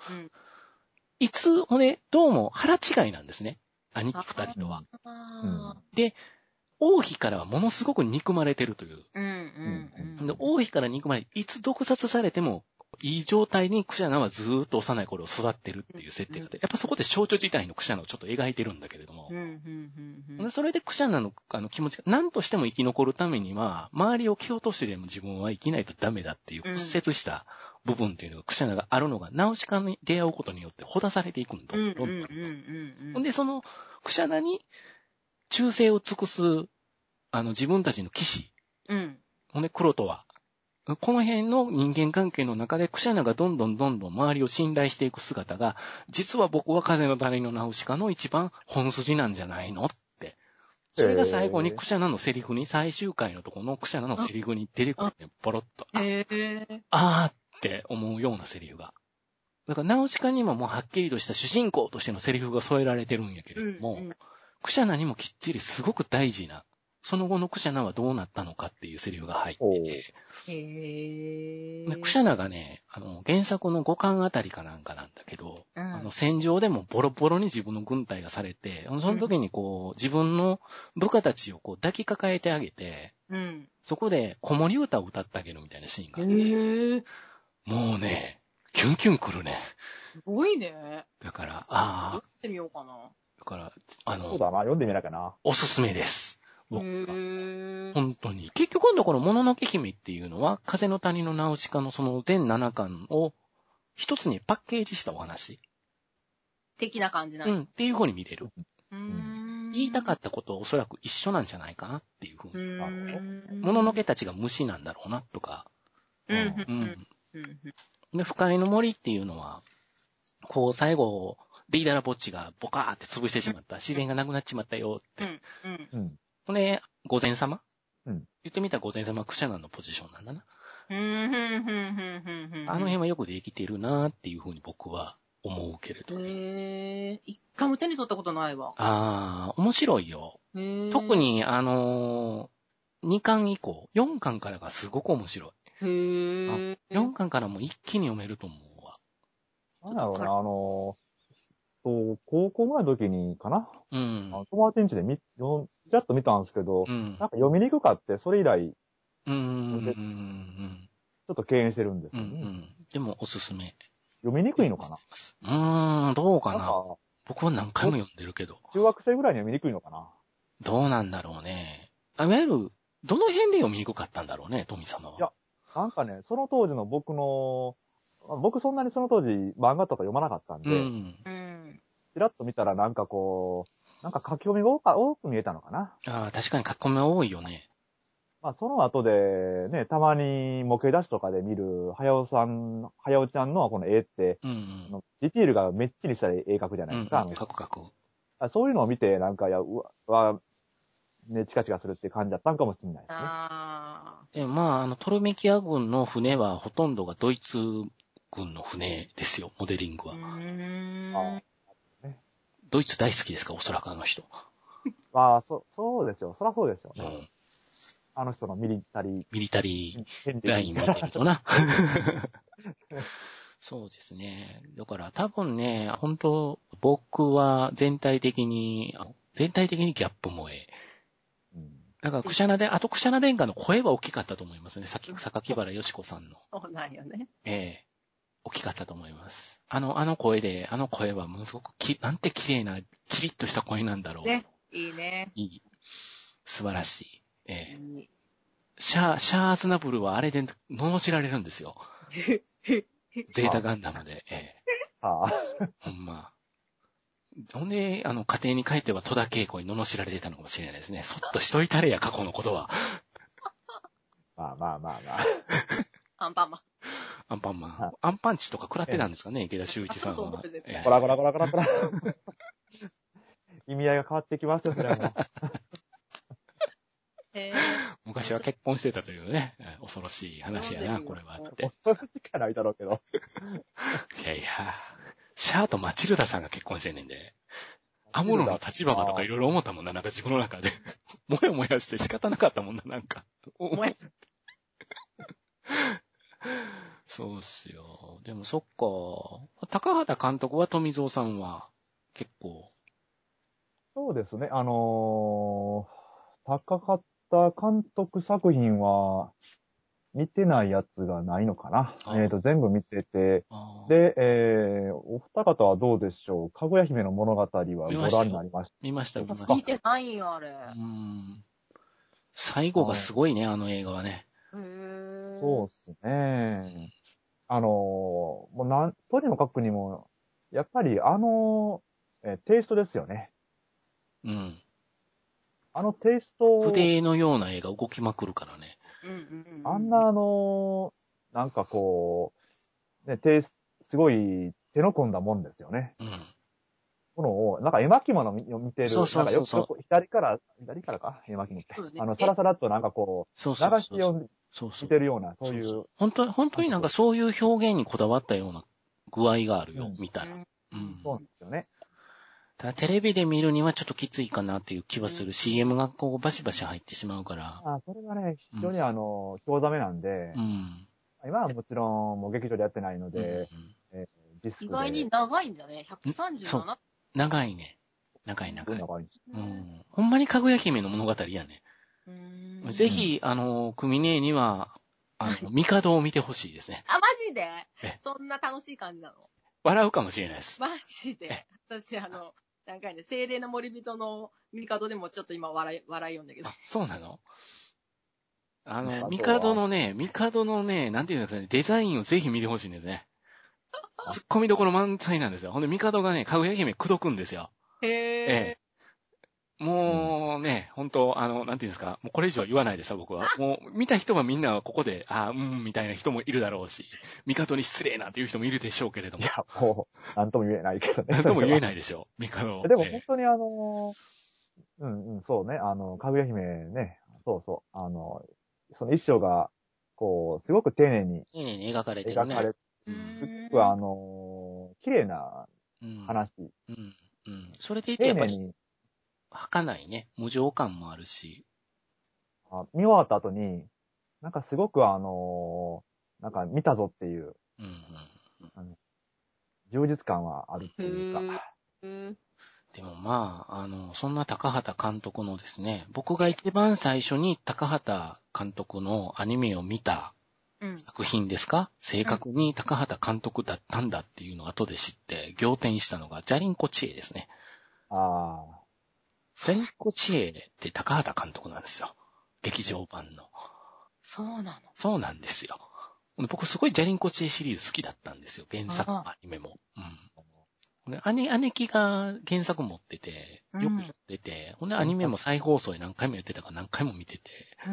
どうも腹違いなんですね。兄貴二人とは。で、王妃からはものすごく憎まれてるという。で王妃から憎まれ、いつ毒殺されてもいい状態にクシャナはずーっと幼い頃育ってるっていう設定があって、やっぱそこで少女時代のクシャナをちょっと描いてるんだけれども、それでクシャナの気持ちが何としても生き残るためには、周りを蹴落としてでも自分は生きないとダメだっていう屈折した部分っていうのがクシャナがあるのが、ナウシカに出会うことによってほだされていくんだ。どんどんと。で、そのクシャナに忠誠を尽くす、自分たちの騎士。ほんで、黒とは、この辺の人間関係の中で、クシャナがどんどん周りを信頼していく姿が、実は僕は風の谷のナウシカの一番本筋なんじゃないのってそれが最後にクシャナのセリフに、最終回のとこのクシャナのセリフに出てくるね、ポロッと。あーって思うようなセリフが。だから、ナウシカにももうはっきりとした主人公としてのセリフが添えられてるんやけれども、クシャナにもきっちりすごく大事な、その後のクシャナはどうなったのかっていうセリフが入ってて、でクシャナがね、原作の5巻あたりかなんかなんだけど、戦場でもボロボロに自分の軍隊がされて、その時にこう、自分の部下たちをこう抱きかかえてあげて、そこで子守歌を歌ってあげるみたいなシーンがあって、もうね、キュンキュン来るね。 すごいね。 だから、 読んでみようかな。 だから、 そうだな、読んでみなきゃな。 おすすめです。僕は。本当に。結局のところ、もののけ姫っていうのは、風の谷のナウシカのその全7巻を一つにパッケージしたお話。 的な感じなんっていう風に見れる。言いたかったことはおそらく一緒なんじゃないかなっていう風に。もののけたちが虫なんだろうなとか。で、不快の森っていうのは、こう最後、デイダラボッチがボカーって潰してしまった。自然がなくなっちまったよって。これ、御前様、言ってみたら御前様はクシャナのポジションなんだな。あの辺はよくできてるなっていうふうに僕は思うけれど。 一回も手に取ったことないわ。 面白いよ。特に、2巻以降、4巻からがすごく面白い。4巻からも一気に読めると思うわ。 なんだろうね、高校ぐらいの時にかな。友達ん家でちらっと見たんですけど、なんか読みにくかって、それ以来、ちょっと敬遠してるんですよね。 でもおすすめ。 読みにくいのかな？ どうかな。僕は何回も読んでるけど。 中学生ぐらいに読みにくいのかな？ どうなんだろうね。いわゆる、どの辺で読みにくかったんだろうね、富様は。 いや、なんかね、その当時の僕そんなにその当時漫画とか読まなかったんで、ちらっと見たらなんかこう、なんか書き込みが多く見えたのかな。 確かに書き込みは多いよね。 まあその後でね、たまに模型出しとかで見る、はやおちゃんのこの絵って、ディティールがめっちりした絵描くじゃないですか。 描く。 そういうのを見て、なんか、ね、チカチカするっていう感じだったんかもしれないですね。 でもトルメキア軍の船はほとんどがドイツ軍の船ですよ、モデリングは。ドイツ大好きですか、おそらくあの人。 そうですよ。そらそうですよ。あの人のミリタリーライン見てるとな。そうですね。だから多分ね、本当僕は全体的にギャップ萌え。だからクシャナ殿下の声は大きかったと思いますね。榊原よし子さんの。 そうなんよね。 大きかったと思います。あの声はものすごくなんて綺麗な、キリッとした声なんだろう。 ね。いいね。 いい。素晴らしい。シャーズナブルはあれで罵られるんですよ。ゼータガンダムで。ほんま。ほんで、家庭に帰っては戸田恵子に罵られてたのかもしれないですね。そっとしといたれや、過去のことは。 まあ。 アンパンマン。 アンパンチとか食らってたんですかね、池田修一さんは。 こら。意味合いが変わってきますよ、それはもう。 昔は結婚してたというね、恐ろしい話やな、これはって。 恐ろしいかないだろうけど。 いや、シャーとマチルダさんが結婚してんねんで。アムロの立場とかいろいろ思ったもんな、なんか自分の中で。もやもやして仕方なかったもんな、なんか。そうっすよ。でもそっか。高畑監督は富蔵さんは結構。 そうですね。高畑監督作品は見てないやつがないのかな。全部見てて。で、お二方はどうでしょう。かぐや姫の物語はご覧になりました？ 見ました。 見てないよ、あれ。 最後がすごいね、あの映画はね。 そうっすね。もうとにもかくにも、やっぱりテイストですよね。あのテイスト。 筆のような絵が動きまくるからね。 あんななんかこう、ね、すごい手の込んだもんですよね。 ものを、なんか絵巻物を見てる。 そうそうそうそう。 なんかよく左からか絵巻物って。サラサラっとなんかこう、流しを見てるような、そういう。 本当になんかそういう表現にこだわったような具合があるよ、見たら。 そうなんですよね。 ただテレビで見るにはちょっときついかなっていう気はする。CM がこうバシバシ入ってしまうから。 それがね、非常に興ざめなんで、今はもちろんもう劇場でやってないので、 ディスクで。意外に長いんだね。137。 長いね。長い。ほんまにかぐや姫の物語やね。ぜひ、クミネには、帝を見てほしいですね。 マジでそんな楽しい感じなの？ 笑うかもしれないです。 マジで私、なんかね、精霊の森人の帝でもちょっと今笑い読んだけど。 そうなの？帝のね、なんていうんですかね、デザインをぜひ見てほしいんですね。ツッコミどころ満載なんですよ。ほんで、帝がね、かぐや姫口説くんですよ。もうね、本当なんていうんですか、もうこれ以上は言わないでさ、僕は。もう、見た人はみんなここで、みたいな人もいるだろうし、帝に失礼なっていう人もいるでしょうけれども。 いや、もう、なんとも言えないけどね。 なんとも言えないでしょう、帝。 でも本当にそうね、かぐや姫ね、そう。その一生が、こう、すごく丁寧に描かれてるね。 すごく綺麗な話。 それでいてやっぱり、儚いね、無情感もあるし。 見終わった後に、なんかすごくなんか見たぞっていう、充実感はあるっていうか。 でもそんな高畑監督のですね、僕が一番最初に高畑監督のアニメを見た作品ですか？正確に高畑監督だったんだっていうのを後で知って仰天したのがジャリンコ知恵ですね。ジャリンコ知恵って高畑監督なんですよ。劇場版の。 そうなの？ そうなんですよ。僕すごいジャリンコ知恵シリーズ好きだったんですよ。原作もアニメも。姉貴が原作持ってて、よく読んでて、ほんでアニメも再放送で何回もやってたから何回も見てて。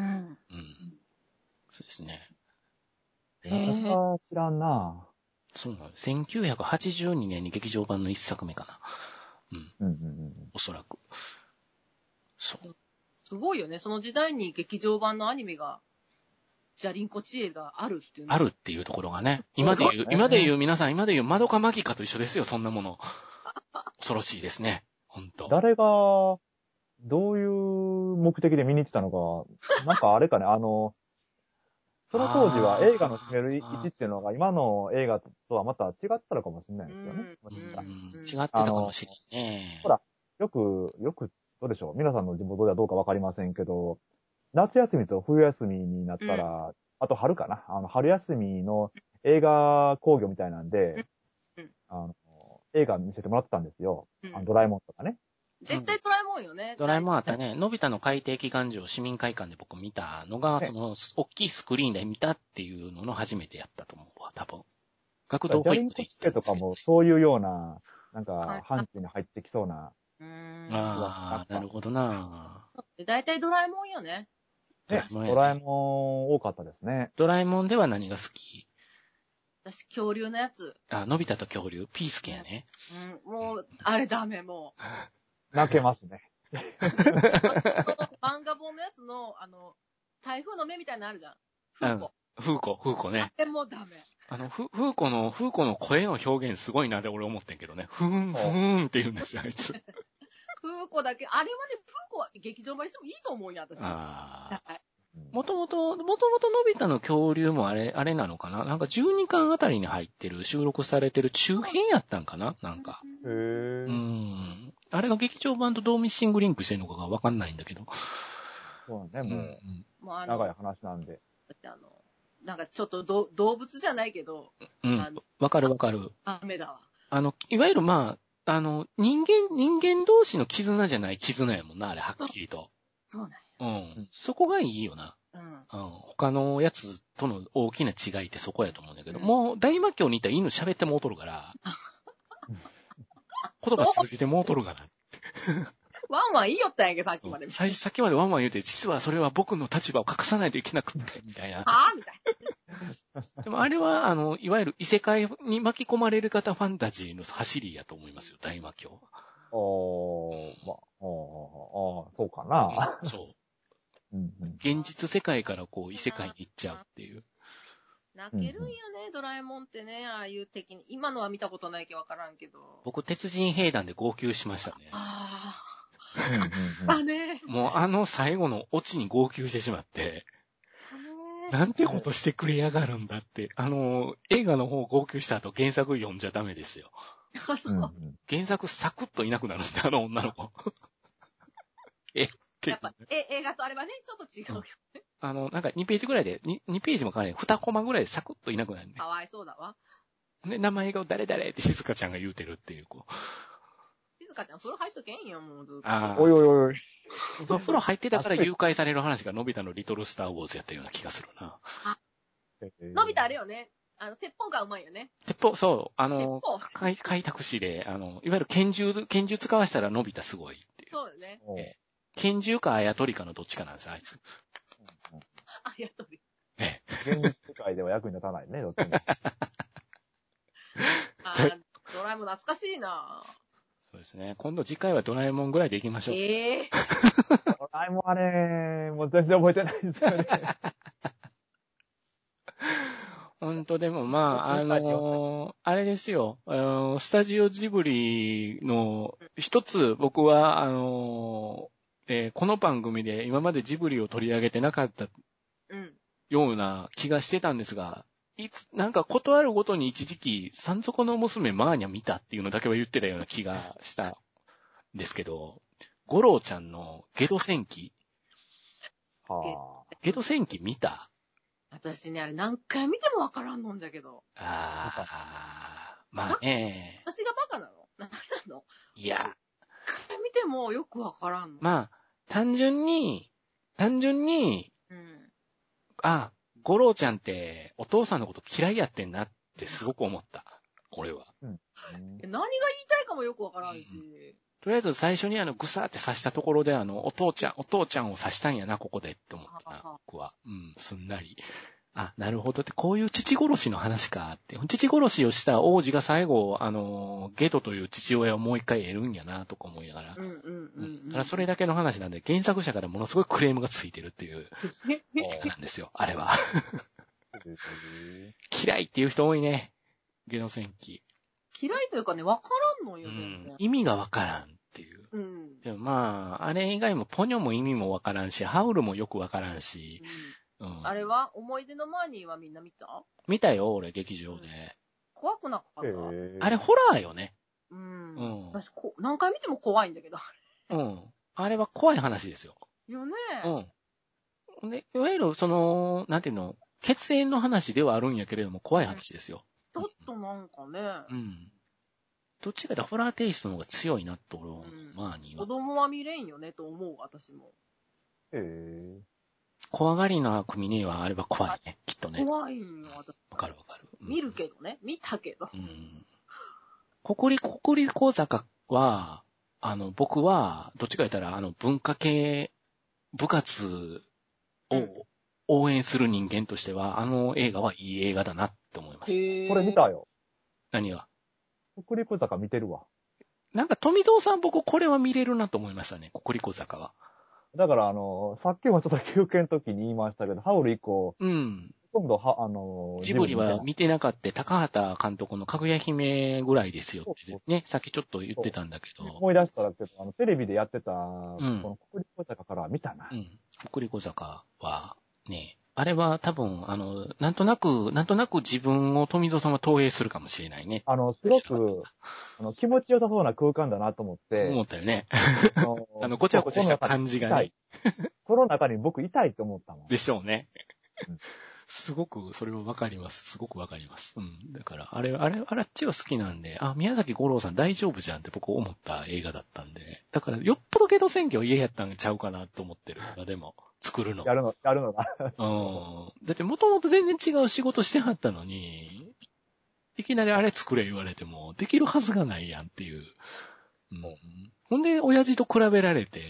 そうですね。 私は知らんな。 そうなんです。1982年に劇場版の一作目かな。おそらく。そう。 すごいよね。その時代に劇場版のアニメが、ジャリンコ知恵があるっていう。 あるっていうところがね。今で言うマドカマギカと一緒ですよ、そんなもの。恐ろしいですね。本当。 誰が、どういう目的で見に行ってたのか、なんかあれかね、その当時は映画の占める位置っていうのが今の映画とはまた違ったのかもしれないですよね。 違ってたかもしれないね。 ほら、よく、どうでしょう。皆さんの地元ではどうかわかりませんけど、夏休みと冬休みになったら、あと春かな。春休みの映画興行みたいなんで、映画見せてもらってたんですよ。ドラえもんとかね。 絶対ドラえもんよね。 ドラえもんあったね。のび太の海底機関銃を市民会館で僕見たのが、その、大きいスクリーンで見たっていうのの初めてやったと思うわ、多分。学童保育で行ったんですけど。 とかもそういうような、なんか、範疇に入ってきそうな。 なるほどな。 だいたいドラえもんよね。 ドラえもん多かったですね。 ドラえもんでは何が好き？ 私、恐竜のやつ。 のび太と恐竜、ピースケやね。 もう、あれダメ、もう。泣けますね。 漫画本のやつの、台風の目みたいなのあるじゃん。風子ね。あれもダメ。 風子の声の表現すごいなで俺思ってんけどね。ふーんって言うんですよ、あいつ。 風子だけ、あれはね、風子は劇場版にしてもいいと思うんや、私。 もともとのび太の恐竜もあれなのかな？なんか12巻あたりに入ってる、収録されてる中編やったんかな？なんか。あれが劇場版とどうミッシングリンクしてるのかがわかんないんだけど。 そうね、もう、長い話なんで。 なんかちょっと動物じゃないけど。 わかる。 ダメだわ。 いわゆる人間同士の絆じゃない絆やもんな、あれ、はっきりと。 そうなんや。 そこがいいよな。他のやつとの大きな違いってそこやと思うんだけど、もう大魔教にいたら犬喋ってもうとるから、言葉通じてもうとるから。 ワンワンいいよったんやんけ、さっきまで。 さっきまでワンワン言うて、実はそれは僕の立場を隠さないといけなくって、みたいな。 みたいな。でもあれは、いわゆる異世界に巻き込まれる方ファンタジーの走りやと思いますよ、大魔教。 そうかな。 そう。現実世界からこう異世界に行っちゃうっていう。 泣けるんよね、ドラえもんってね、ああいう敵に。今のは見たことないけどわからんけど。 僕、鉄人兵団で号泣しましたね。 だね。 もう最後のオチに号泣してしまって。なんてことしてくれやがるんだって。映画の方号泣した後原作読んじゃダメですよ。 あ、そう。 原作サクッといなくなるんで、女の子。 やっぱ、映画とあれはね、ちょっと違うよね。 なんか2ページぐらいで、2ページもかなり2コマぐらいでサクッといなくなるね。 かわいそうだわ。 で、名前が誰々って静香ちゃんが言うてるっていう、 静香ちゃん風呂入っとけんよ、もうずっと。おいおいおい。 風呂入ってたから誘拐される話がのび太のリトルスターウォーズやったような気がするな。 のび太あれよね。鉄砲がうまいよね。 鉄砲、そう。開拓士で、いわゆる拳銃使わせたらのび太すごいっていう。 そうよね。 拳銃かあやとりかのどっちかなんですよ、あいつ。 あやとり。 現実世界では役に立たないね、どっちも。 ドラえもん懐かしいな。 そうですね。今度次回はドラえもんぐらいでいきましょう。 ドラえもんはね、もう全然覚えてないですよね。 本当でもあれですよ。スタジオジブリの一つ僕は、この番組で今までジブリを取り上げてなかったような気がしてたんですが、なんかことあるごとに一時期、山賊の娘マーニャ見たっていうのだけは言ってたような気がしたんですけど、五郎ちゃんのゲド戦記。ゲド戦記見た？ 私ね、あれ何回見てもわからんのんじゃけど。 まあね。 私がバカなの？何なの？ いや。 何回見てもよくわからんの。 まあ、単純に、五郎ちゃんってお父さんのこと嫌いやってんなってすごく思った。俺は。 何が言いたいかもよくわからんし。 とりあえず最初にぐさーって刺したところでお父ちゃんを刺したんやな、ここでって思ったな、僕は。すんなり。なるほどって、こういう父殺しの話かって。父殺しをした王子が最後、ゲドという父親をもう一回得るんやな、とか思いながら。ただそれだけの話なんで、原作者からものすごいクレームがついてるっていう映画なんですよ、あれは。嫌いっていう人多いね。ゲド戦記。 嫌いというかね、わからんのよ、全然。 意味がわからんっていう。でもあれ以外もポニョも意味もわからんし、ハウルもよくわからんし、 あれは思い出のマーニーはみんな見た？ 見たよ、俺、劇場で。 怖くなかった？ あれ、ホラーよね。 私、何回見ても怖いんだけど。 あれは怖い話ですよ。 よね。 で、いわゆる、なんていうの、血縁の話ではあるんやけれども、怖い話ですよ。 ちょっとなんかね。 どっちかでホラーテイストの方が強いなと、マーニーは。 子供は見れんよね、と思う、私も。 怖がりな組にはあれば怖いね、きっとね。 怖いんよ、私。 わかる。 見るけどね。見たけど。 ココリコ坂は、僕は、どっちか言ったら、文化系部活を応援する人間としては、映画はいい映画だなって思います。 これ見たよ。 何が？ ココリコ坂見てるわ。 なんか富蔵さん僕これは見れるなと思いましたね、ココリコ坂は。 だからさっきもちょっと休憩の時に言いましたけど、ハウル以降、今度ジブリは見てなかった、高畑監督のかぐや姫ぐらいですよってね、さっきちょっと言ってたんだけど。 思い出したらけど、テレビでやってた、このココリコ坂から見たな。 ココリコ坂は、ね、あれは多分、なんとなく自分を富蔵さんは投影するかもしれないね。 すごく、気持ちよさそうな空間だなと思って。 思ったよね。ごちゃごちゃした感じがね。 この中に僕いたいと思ったもん。 でしょうね。すごく、それはわかります。すごくわかります。だから、あっちは好きなんで、宮崎五郎さん大丈夫じゃんって僕思った映画だったんで。だから、よっぽどゲド選挙を家やったんちゃうかなと思ってる。でも、作るの。 やるのが。 だって、もともと全然違う仕事してはったのに、いきなりあれ作れ言われても、できるはずがないやんっていう。ほんで、親父と比べられて、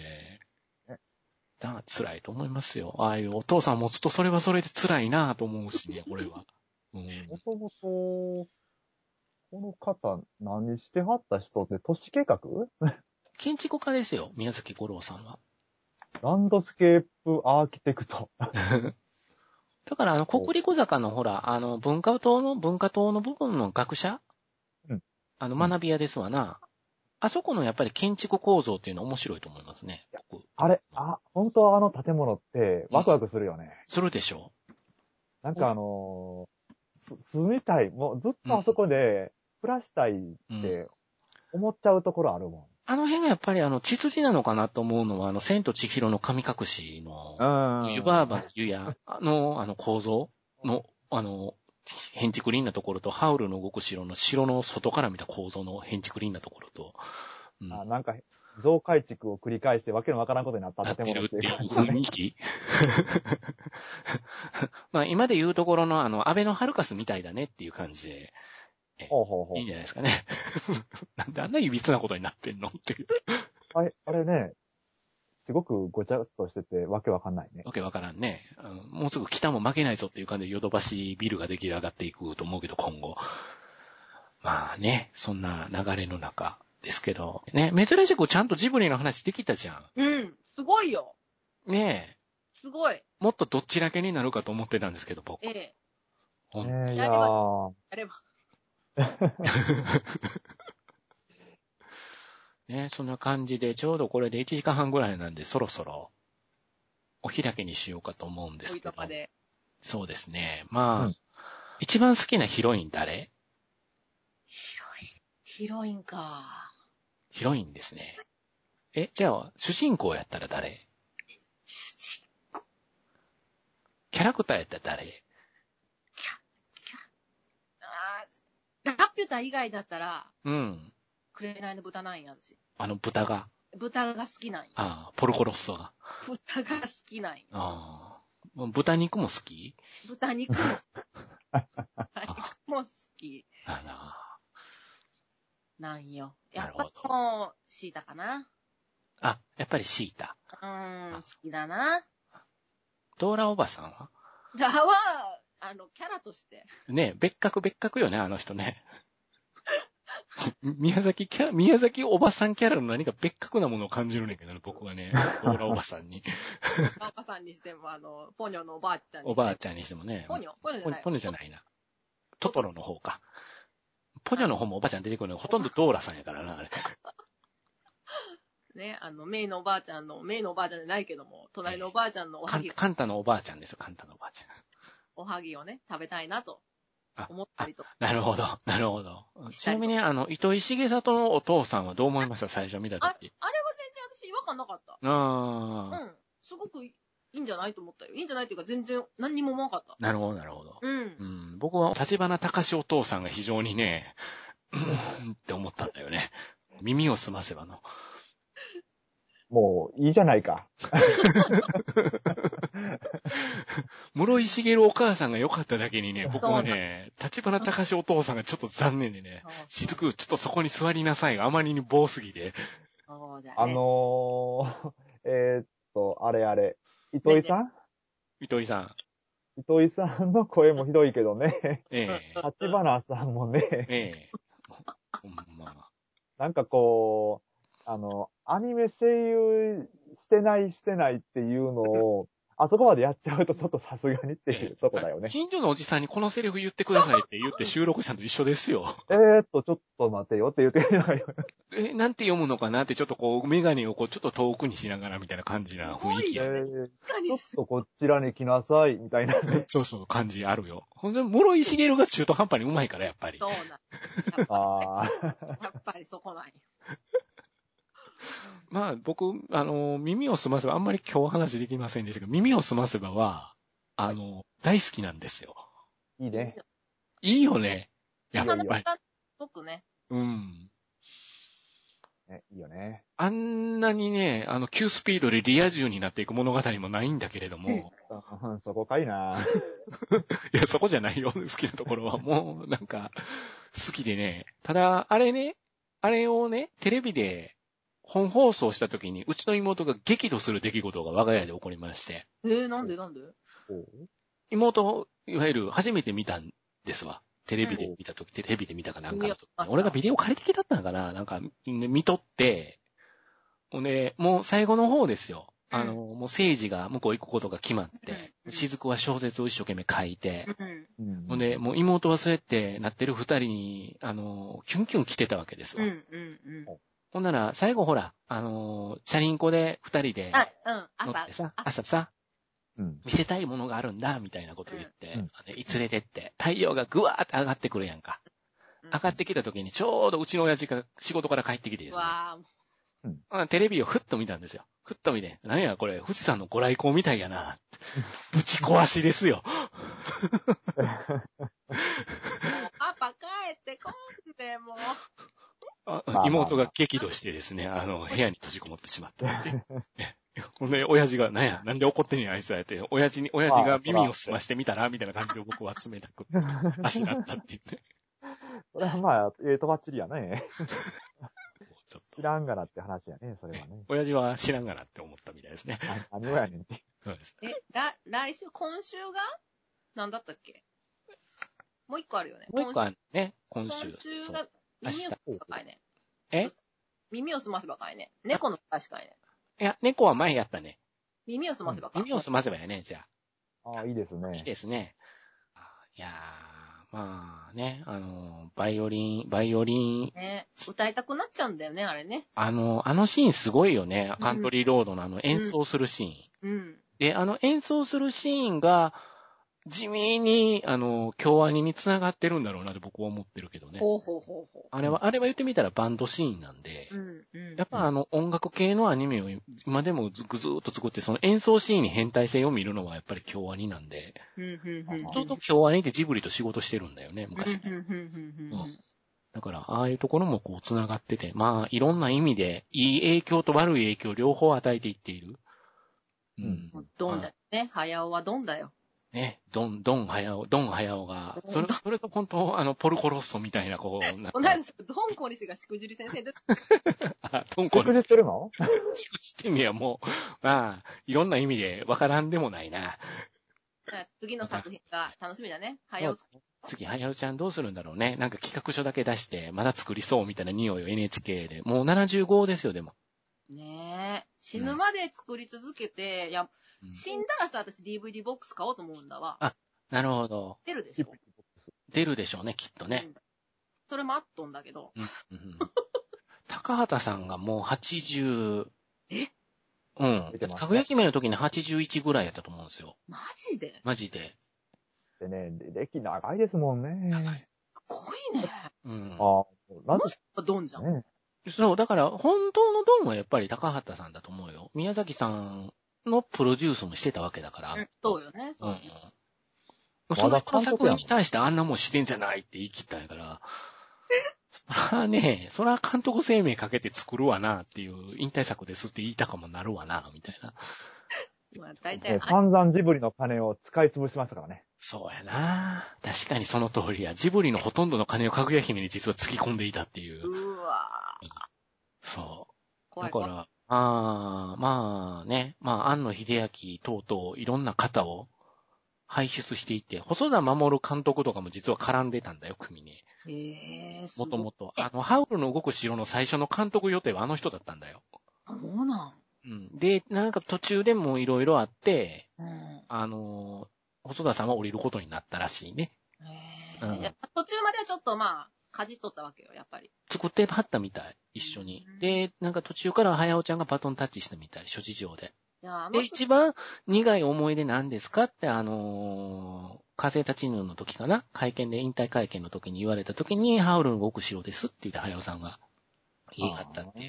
辛いと思いますよ。ああいうお父さん持つとそれはそれで辛いなと思うしね、俺は。 もともと、この方、何してはった人って都市計画建築家ですよ、宮崎五郎さんは。 ランドスケープアーキテクト。 だから国立小坂のほら、文化棟の部分の学者、 うん、 学び屋ですわな。あそこのやっぱり建築構造っていうのは面白いと思いますね。 本当は建物ってワクワクするよね。 するでしょ。 なんか住みたい。もうずっとあそこで暮らしたいって思っちゃうところあるもん。 あの辺がやっぱり血筋なのかなと思うのは、千と千尋の神隠しの、湯婆婆の湯や、構造の、変築林なところと、ハウルの動く城の外から見た構造の変築林なところと、 なんか、増改築を繰り返してわけのわからんことになった建物っていう雰囲気まあ今で言うところの安倍のハルカスみたいだねっていう感じで、いいんじゃないですかね。なんであんな歪なことになってんのっていう。 あれね、すごくごちゃっとしててわけわかんないね。 わけわからんね。もうすぐ北も負けないぞっていう感じでヨドバシビルが出来上がっていくと思うけど今後。まあね、そんな流れの中ですけど。ね、珍しくちゃんとジブリの話できたじゃん。 うん、すごいよ。 ねえ。 すごい。 もっとどっちらけになるかと思ってたんですけど、僕。 いやー。 やれば。 ね、そんな感じで、ちょうどこれで1時間半ぐらいなんで、そろそろ、お開きにしようかと思うんですけど。そうですね。まあ、一番好きなヒロイン誰？ ヒロインか。 ヒロインですね。じゃあ、主人公やったら誰？ 主人公。 キャラクターやったら誰？ ラピュタ以外だったら、紅の豚なんやし。 豚が。 豚が好きなんや。 ポルコロッソが。 豚が好きなんや。 豚肉も好き？ 豚肉も好き。なんよ。やっぱりもう、シータかな。 やっぱりシータ。 好きだな。 ドーラおばさんは？ キャラとして。 ね、別格よね、あの人ね。宮崎おばさんキャラの何か別格なものを感じるねんけどね、僕はね。ドーラおばさんに。 おばさんにしても、ポニョのおばあちゃんにしても。 おばあちゃんにしてもね。 ポニョじゃないな。トトロの方か。ポニョの方もおばあちゃん出てくるのほとんどドーラさんやからな、あれ。 ね、メイのおばあちゃんじゃないけども、隣のおばあちゃんのおはぎ。 カンタのおばあちゃんですよ、カンタのおばあちゃん。 おはぎをね、食べたいなと。思ったりと。 なるほど。ちなみに、糸井重里のお父さんはどう思いました？最初見たとき。 あれは全然私違和感なかった。すごくいいんじゃないと思ったよ。いいんじゃないというか全然何にも思わなかった。 なるほど。僕は立花隆お父さんが非常にね、って思ったんだよね。耳をすませばの。 もういいじゃないか。 室井茂お母さんが良かっただけにね、僕はね、立花隆お父さんがちょっと残念でね、しずくちょっとそこに座りなさいがあまりに棒すぎて。 そうだね。 あれ、糸井さんの声もひどいけどね。立花さんもね。なんかこう、アニメ声優してないっていうのを、あそこまでやっちゃうとちょっとさすがにっていうとこだよね。 近所のおじさんにこのセリフ言ってくださいって言って収録したのと一緒ですよ。 ちょっと待てよって言ってみないよ。 なんて読むのかなってちょっとこう、メガネをこう、ちょっと遠くにしながらみたいな感じな雰囲気やね。 ちょっとこちらに来なさい、みたいな。 そう、感じあるよ。ほんで、室井茂が中途半端にうまいから、やっぱり。 そうなん。やっぱりそこなんよ。 まあ、僕、耳をすませば、あんまり今日話できませんでしたけど、耳をすませばは、大好きなんですよ。 いいね。 いいよね。やっぱり。すごくね。 いいよね。 あんなにね、急スピードでリア充になっていく物語もないんだけれども。 そこかいな。 いや、そこじゃないよ。好きなところは。もう、なんか、好きでね。ただ、あれをね、テレビで本放送した時に、うちの妹が激怒する出来事が我が家で起こりまして。 なんで妹、いわゆる初めて見たんですわ。テレビで見たかなんかの時。俺がビデオ借りてきたったのかななんか、見とって、 で、もう最後の方ですよ。もう政治が向こう行くことが決まって、雫は小説を一生懸命書いて、で、もう妹はそうやってなってる二人に、キュンキュン来てたわけですわ。ほんなら、最後ほら、チャリンコで二人で、朝さ、見せたいものがあるんだ、みたいなこと言って、連れてって、太陽がぐわーって上がってくるやんか。上がってきた時に、ちょうどうちの親父が仕事から帰ってきてですね。テレビをふっと見たんですよ。ふっと見て、何やこれ、富士山のご来光みたいやな。ぶち壊しですよ。 パパ帰ってこんで、もう。妹が激怒してですね、部屋に閉じこもってしまったって。ほんで、親父が、なんで怒ってんねん、あいつはやって、親父が耳を澄ましてみたらみたいな感じで僕は冷たく、足だったって言って。 それはまあ、とばっちりやね。知らんがなって話やね、それはね。 親父は知らんがなって思ったみたいですね。 何をやねんって。 そうです。 今週が何だったっけ？もう一個あるよね。 もう一個あるね、今週。 今週が、耳をすませばかいね。耳をすませばかいね。猫の確かいね。 いや、猫は前やったね。 耳をすませばか。 耳をすませばやね、じゃあ。ああ、いいですね。 いいですね。いやー、まあね、バイオリン。 ね、歌いたくなっちゃうんだよね、あれね。 あのシーンすごいよね。カントリーロードの演奏するシーン。で、演奏するシーンが、地味に、京アニに繋がってるんだろうなって僕は思ってるけどね。あれは言ってみたらバンドシーンなんで、やっぱ音楽系のアニメを今でもずっと作って、その演奏シーンに変態性を見るのはやっぱり京アニなんで、ちょっと京アニってジブリと仕事してるんだよね、昔。だから、ああいうところもこう繋がってて、まあ、いろんな意味で、いい影響と悪い影響両方与えていっている。 ドンじゃね、早尾はドンだよ。 ね、ドン早尾が、それと本当、ポルコロッソみたいな、こう、 この間、ドンコニシがしくじり先生で。 ドンコニシ。しくじってるの？ しくじってんねや、もう。まあ、いろんな意味でわからんでもないな。 次の作品が楽しみだね。早尾。 次、早尾ちゃんどうするんだろうね。なんか企画書だけ出して、まだ作りそうみたいな匂いを NHK で。もう75ですよ、でも。 ねえ。死ぬまで作り続けて、死んだらさ、私 DVD ボックス買おうと思うんだわ。 あ、なるほど。 出るでしょ。 出るでしょうね、きっとね。 それもあっとんだけど。 高畑さんがもう80、かぐや姫の時に81ぐらいやったと思うんですよ。 マジで。 でね、歴長いですもんね。 すごいね。 なんでドンじゃん。 そう、だから本当のドンはやっぱり高畑さんだと思うよ。宮崎さんのプロデュースもしてたわけだから。 そうよね、そう。 その人の作品に対してあんなもん自然じゃないって言い切ったんやから、そら監督生命かけて作るわなっていう、引退作ですって言いたかもなるわな、みたいな。 まあ大体。 散々ジブリの金を使い潰しましたからね。 そうやな。確かにその通りや。ジブリのほとんどの金をかぐや姫に実は突き込んでいたっていう。 うわそう。 怖いだから、まあね、庵野秀明等々いろんな方を輩出していって、細田守監督とかも実は絡んでたんだよ、組に。もともと。ハウルの動く城の最初の監督予定はあの人だったんだよ。 そうなん。 で、なんか途中でもいろいろあって、細田さんは降りることになったらしいね。 途中まではちょっとかじっとったわけよ、やっぱり。 作ってはったみたい、一緒に。で、なんか途中から早尾ちゃんがバトンタッチしたみたい、諸事情で。で、一番苦い思い出なんですかって、風立ちぬの時かな、引退会見の時に言われた時に、ハウルの動く城ですって言って早尾さんが言い張ったっていう。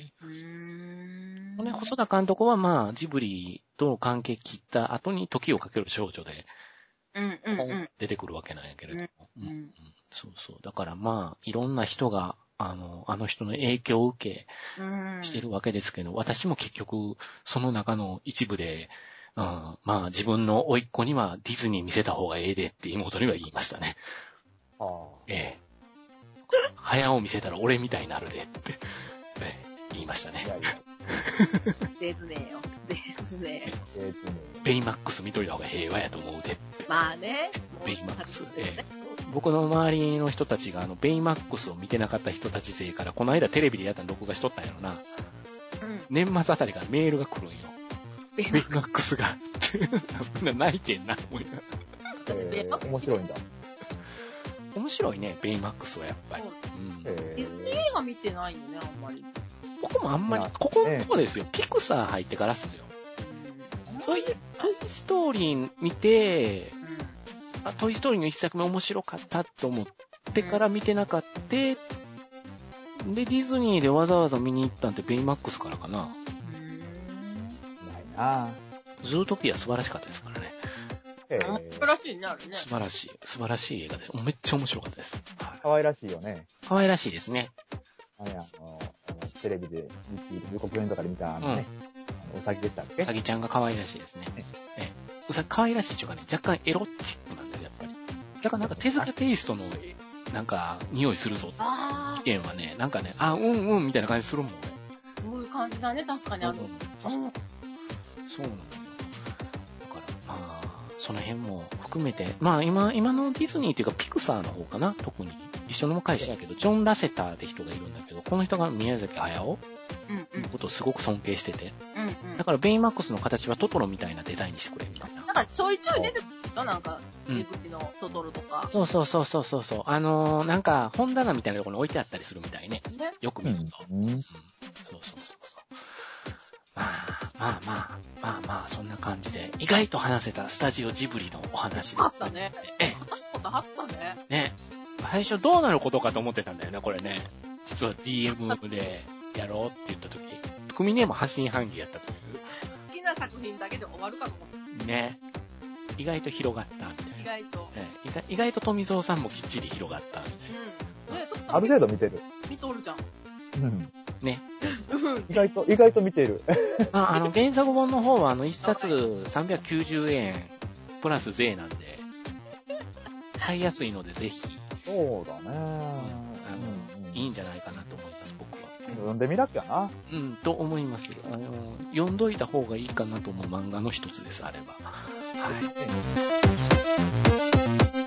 ね、細田監督はジブリとの関係切った後に時をかける少女で、出てくるわけなんやけれども。そうそう。だからいろんな人が、あの人の影響を受け、してるわけですけど、私も結局、その中の一部で、自分の甥っ子にはディズニー見せた方がええでって妹には言いましたね。早尾見せたら俺みたいになるでって、言いましたね。 ですねよ。 ベイマックス見といた方が平和やと思うでって。 まあね。 ベイマックス。僕の周りの人たちがベイマックスを見てなかった人たち勢から、この間テレビでやったの録画しとったんやろな。 年末あたりからメールが来るんよ。ベイマックスが。泣いてんな、思いながら。 面白いんだ。 面白いね、ベイマックスはやっぱり。 ディズニー映画見てないよね、あんまり。 僕もあんまり、ここのとこですよ。ピクサー入ってからっすよ。トイストーリー見て、トイストーリーの一作目面白かったと思ってから見てなかった。で、ディズニーでわざわざ見に行ったんってベイマックスからかな。 ないなズートピア素晴らしかったですからね。 素晴らしいね、あれね。 素晴らしい映画です。めっちゃ面白かったです。 可愛らしいよね。 可愛らしいですね。 テレビで予告編とかで見たね、うさぎでしたっけ？ うさぎちゃんが可愛らしいですね。うさぎ可愛らしいっていうかね、若干エロチックなんですよ、やっぱり。だからなんか手塚テイストの、なんか、匂いするぞ。意見はね、なんかね、みたいな感じするもん、俺。 そういう感じだね、確かにそうなのよ。だから、その辺も含めて、今のディズニーっていうかピクサーの方かな、特に。一緒の会社やけど、ジョン・ラセターって人がいるんだけど、この人が宮崎駿のことをすごく尊敬してて。だからベイマックスの形はトトロみたいなデザインにしてくれみたいな。 なんかちょいちょい出てくるよ、なんか、ジブリのトトロとか。 そう。なんか、本棚みたいなところに置いてあったりするみたいね。よく見ると。そう。そんな感じで、意外と話せたスタジオジブリのお話です。 あったね。話すことあったね。 ね。最初どうなることかと思ってたんだよね、これね。実は DM でやろうって言った時、組ねも半信半疑やったという。 好きな作品だけで終わるかと思った。 ね。意外と広がったみたいな。意外と富蔵さんもきっちり広がったみたいな。 ある程度見てる。 見とるじゃん。 ね。 意外と見てる。 原作本の方は一冊390円プラス税なんで、買いやすいのでぜひ。 そうだね。 いいんじゃないかなと思います、僕は。 読んでみなきゃな。 と思います。読んどいた方がいいかなと思う漫画の一つです、あれば。はい。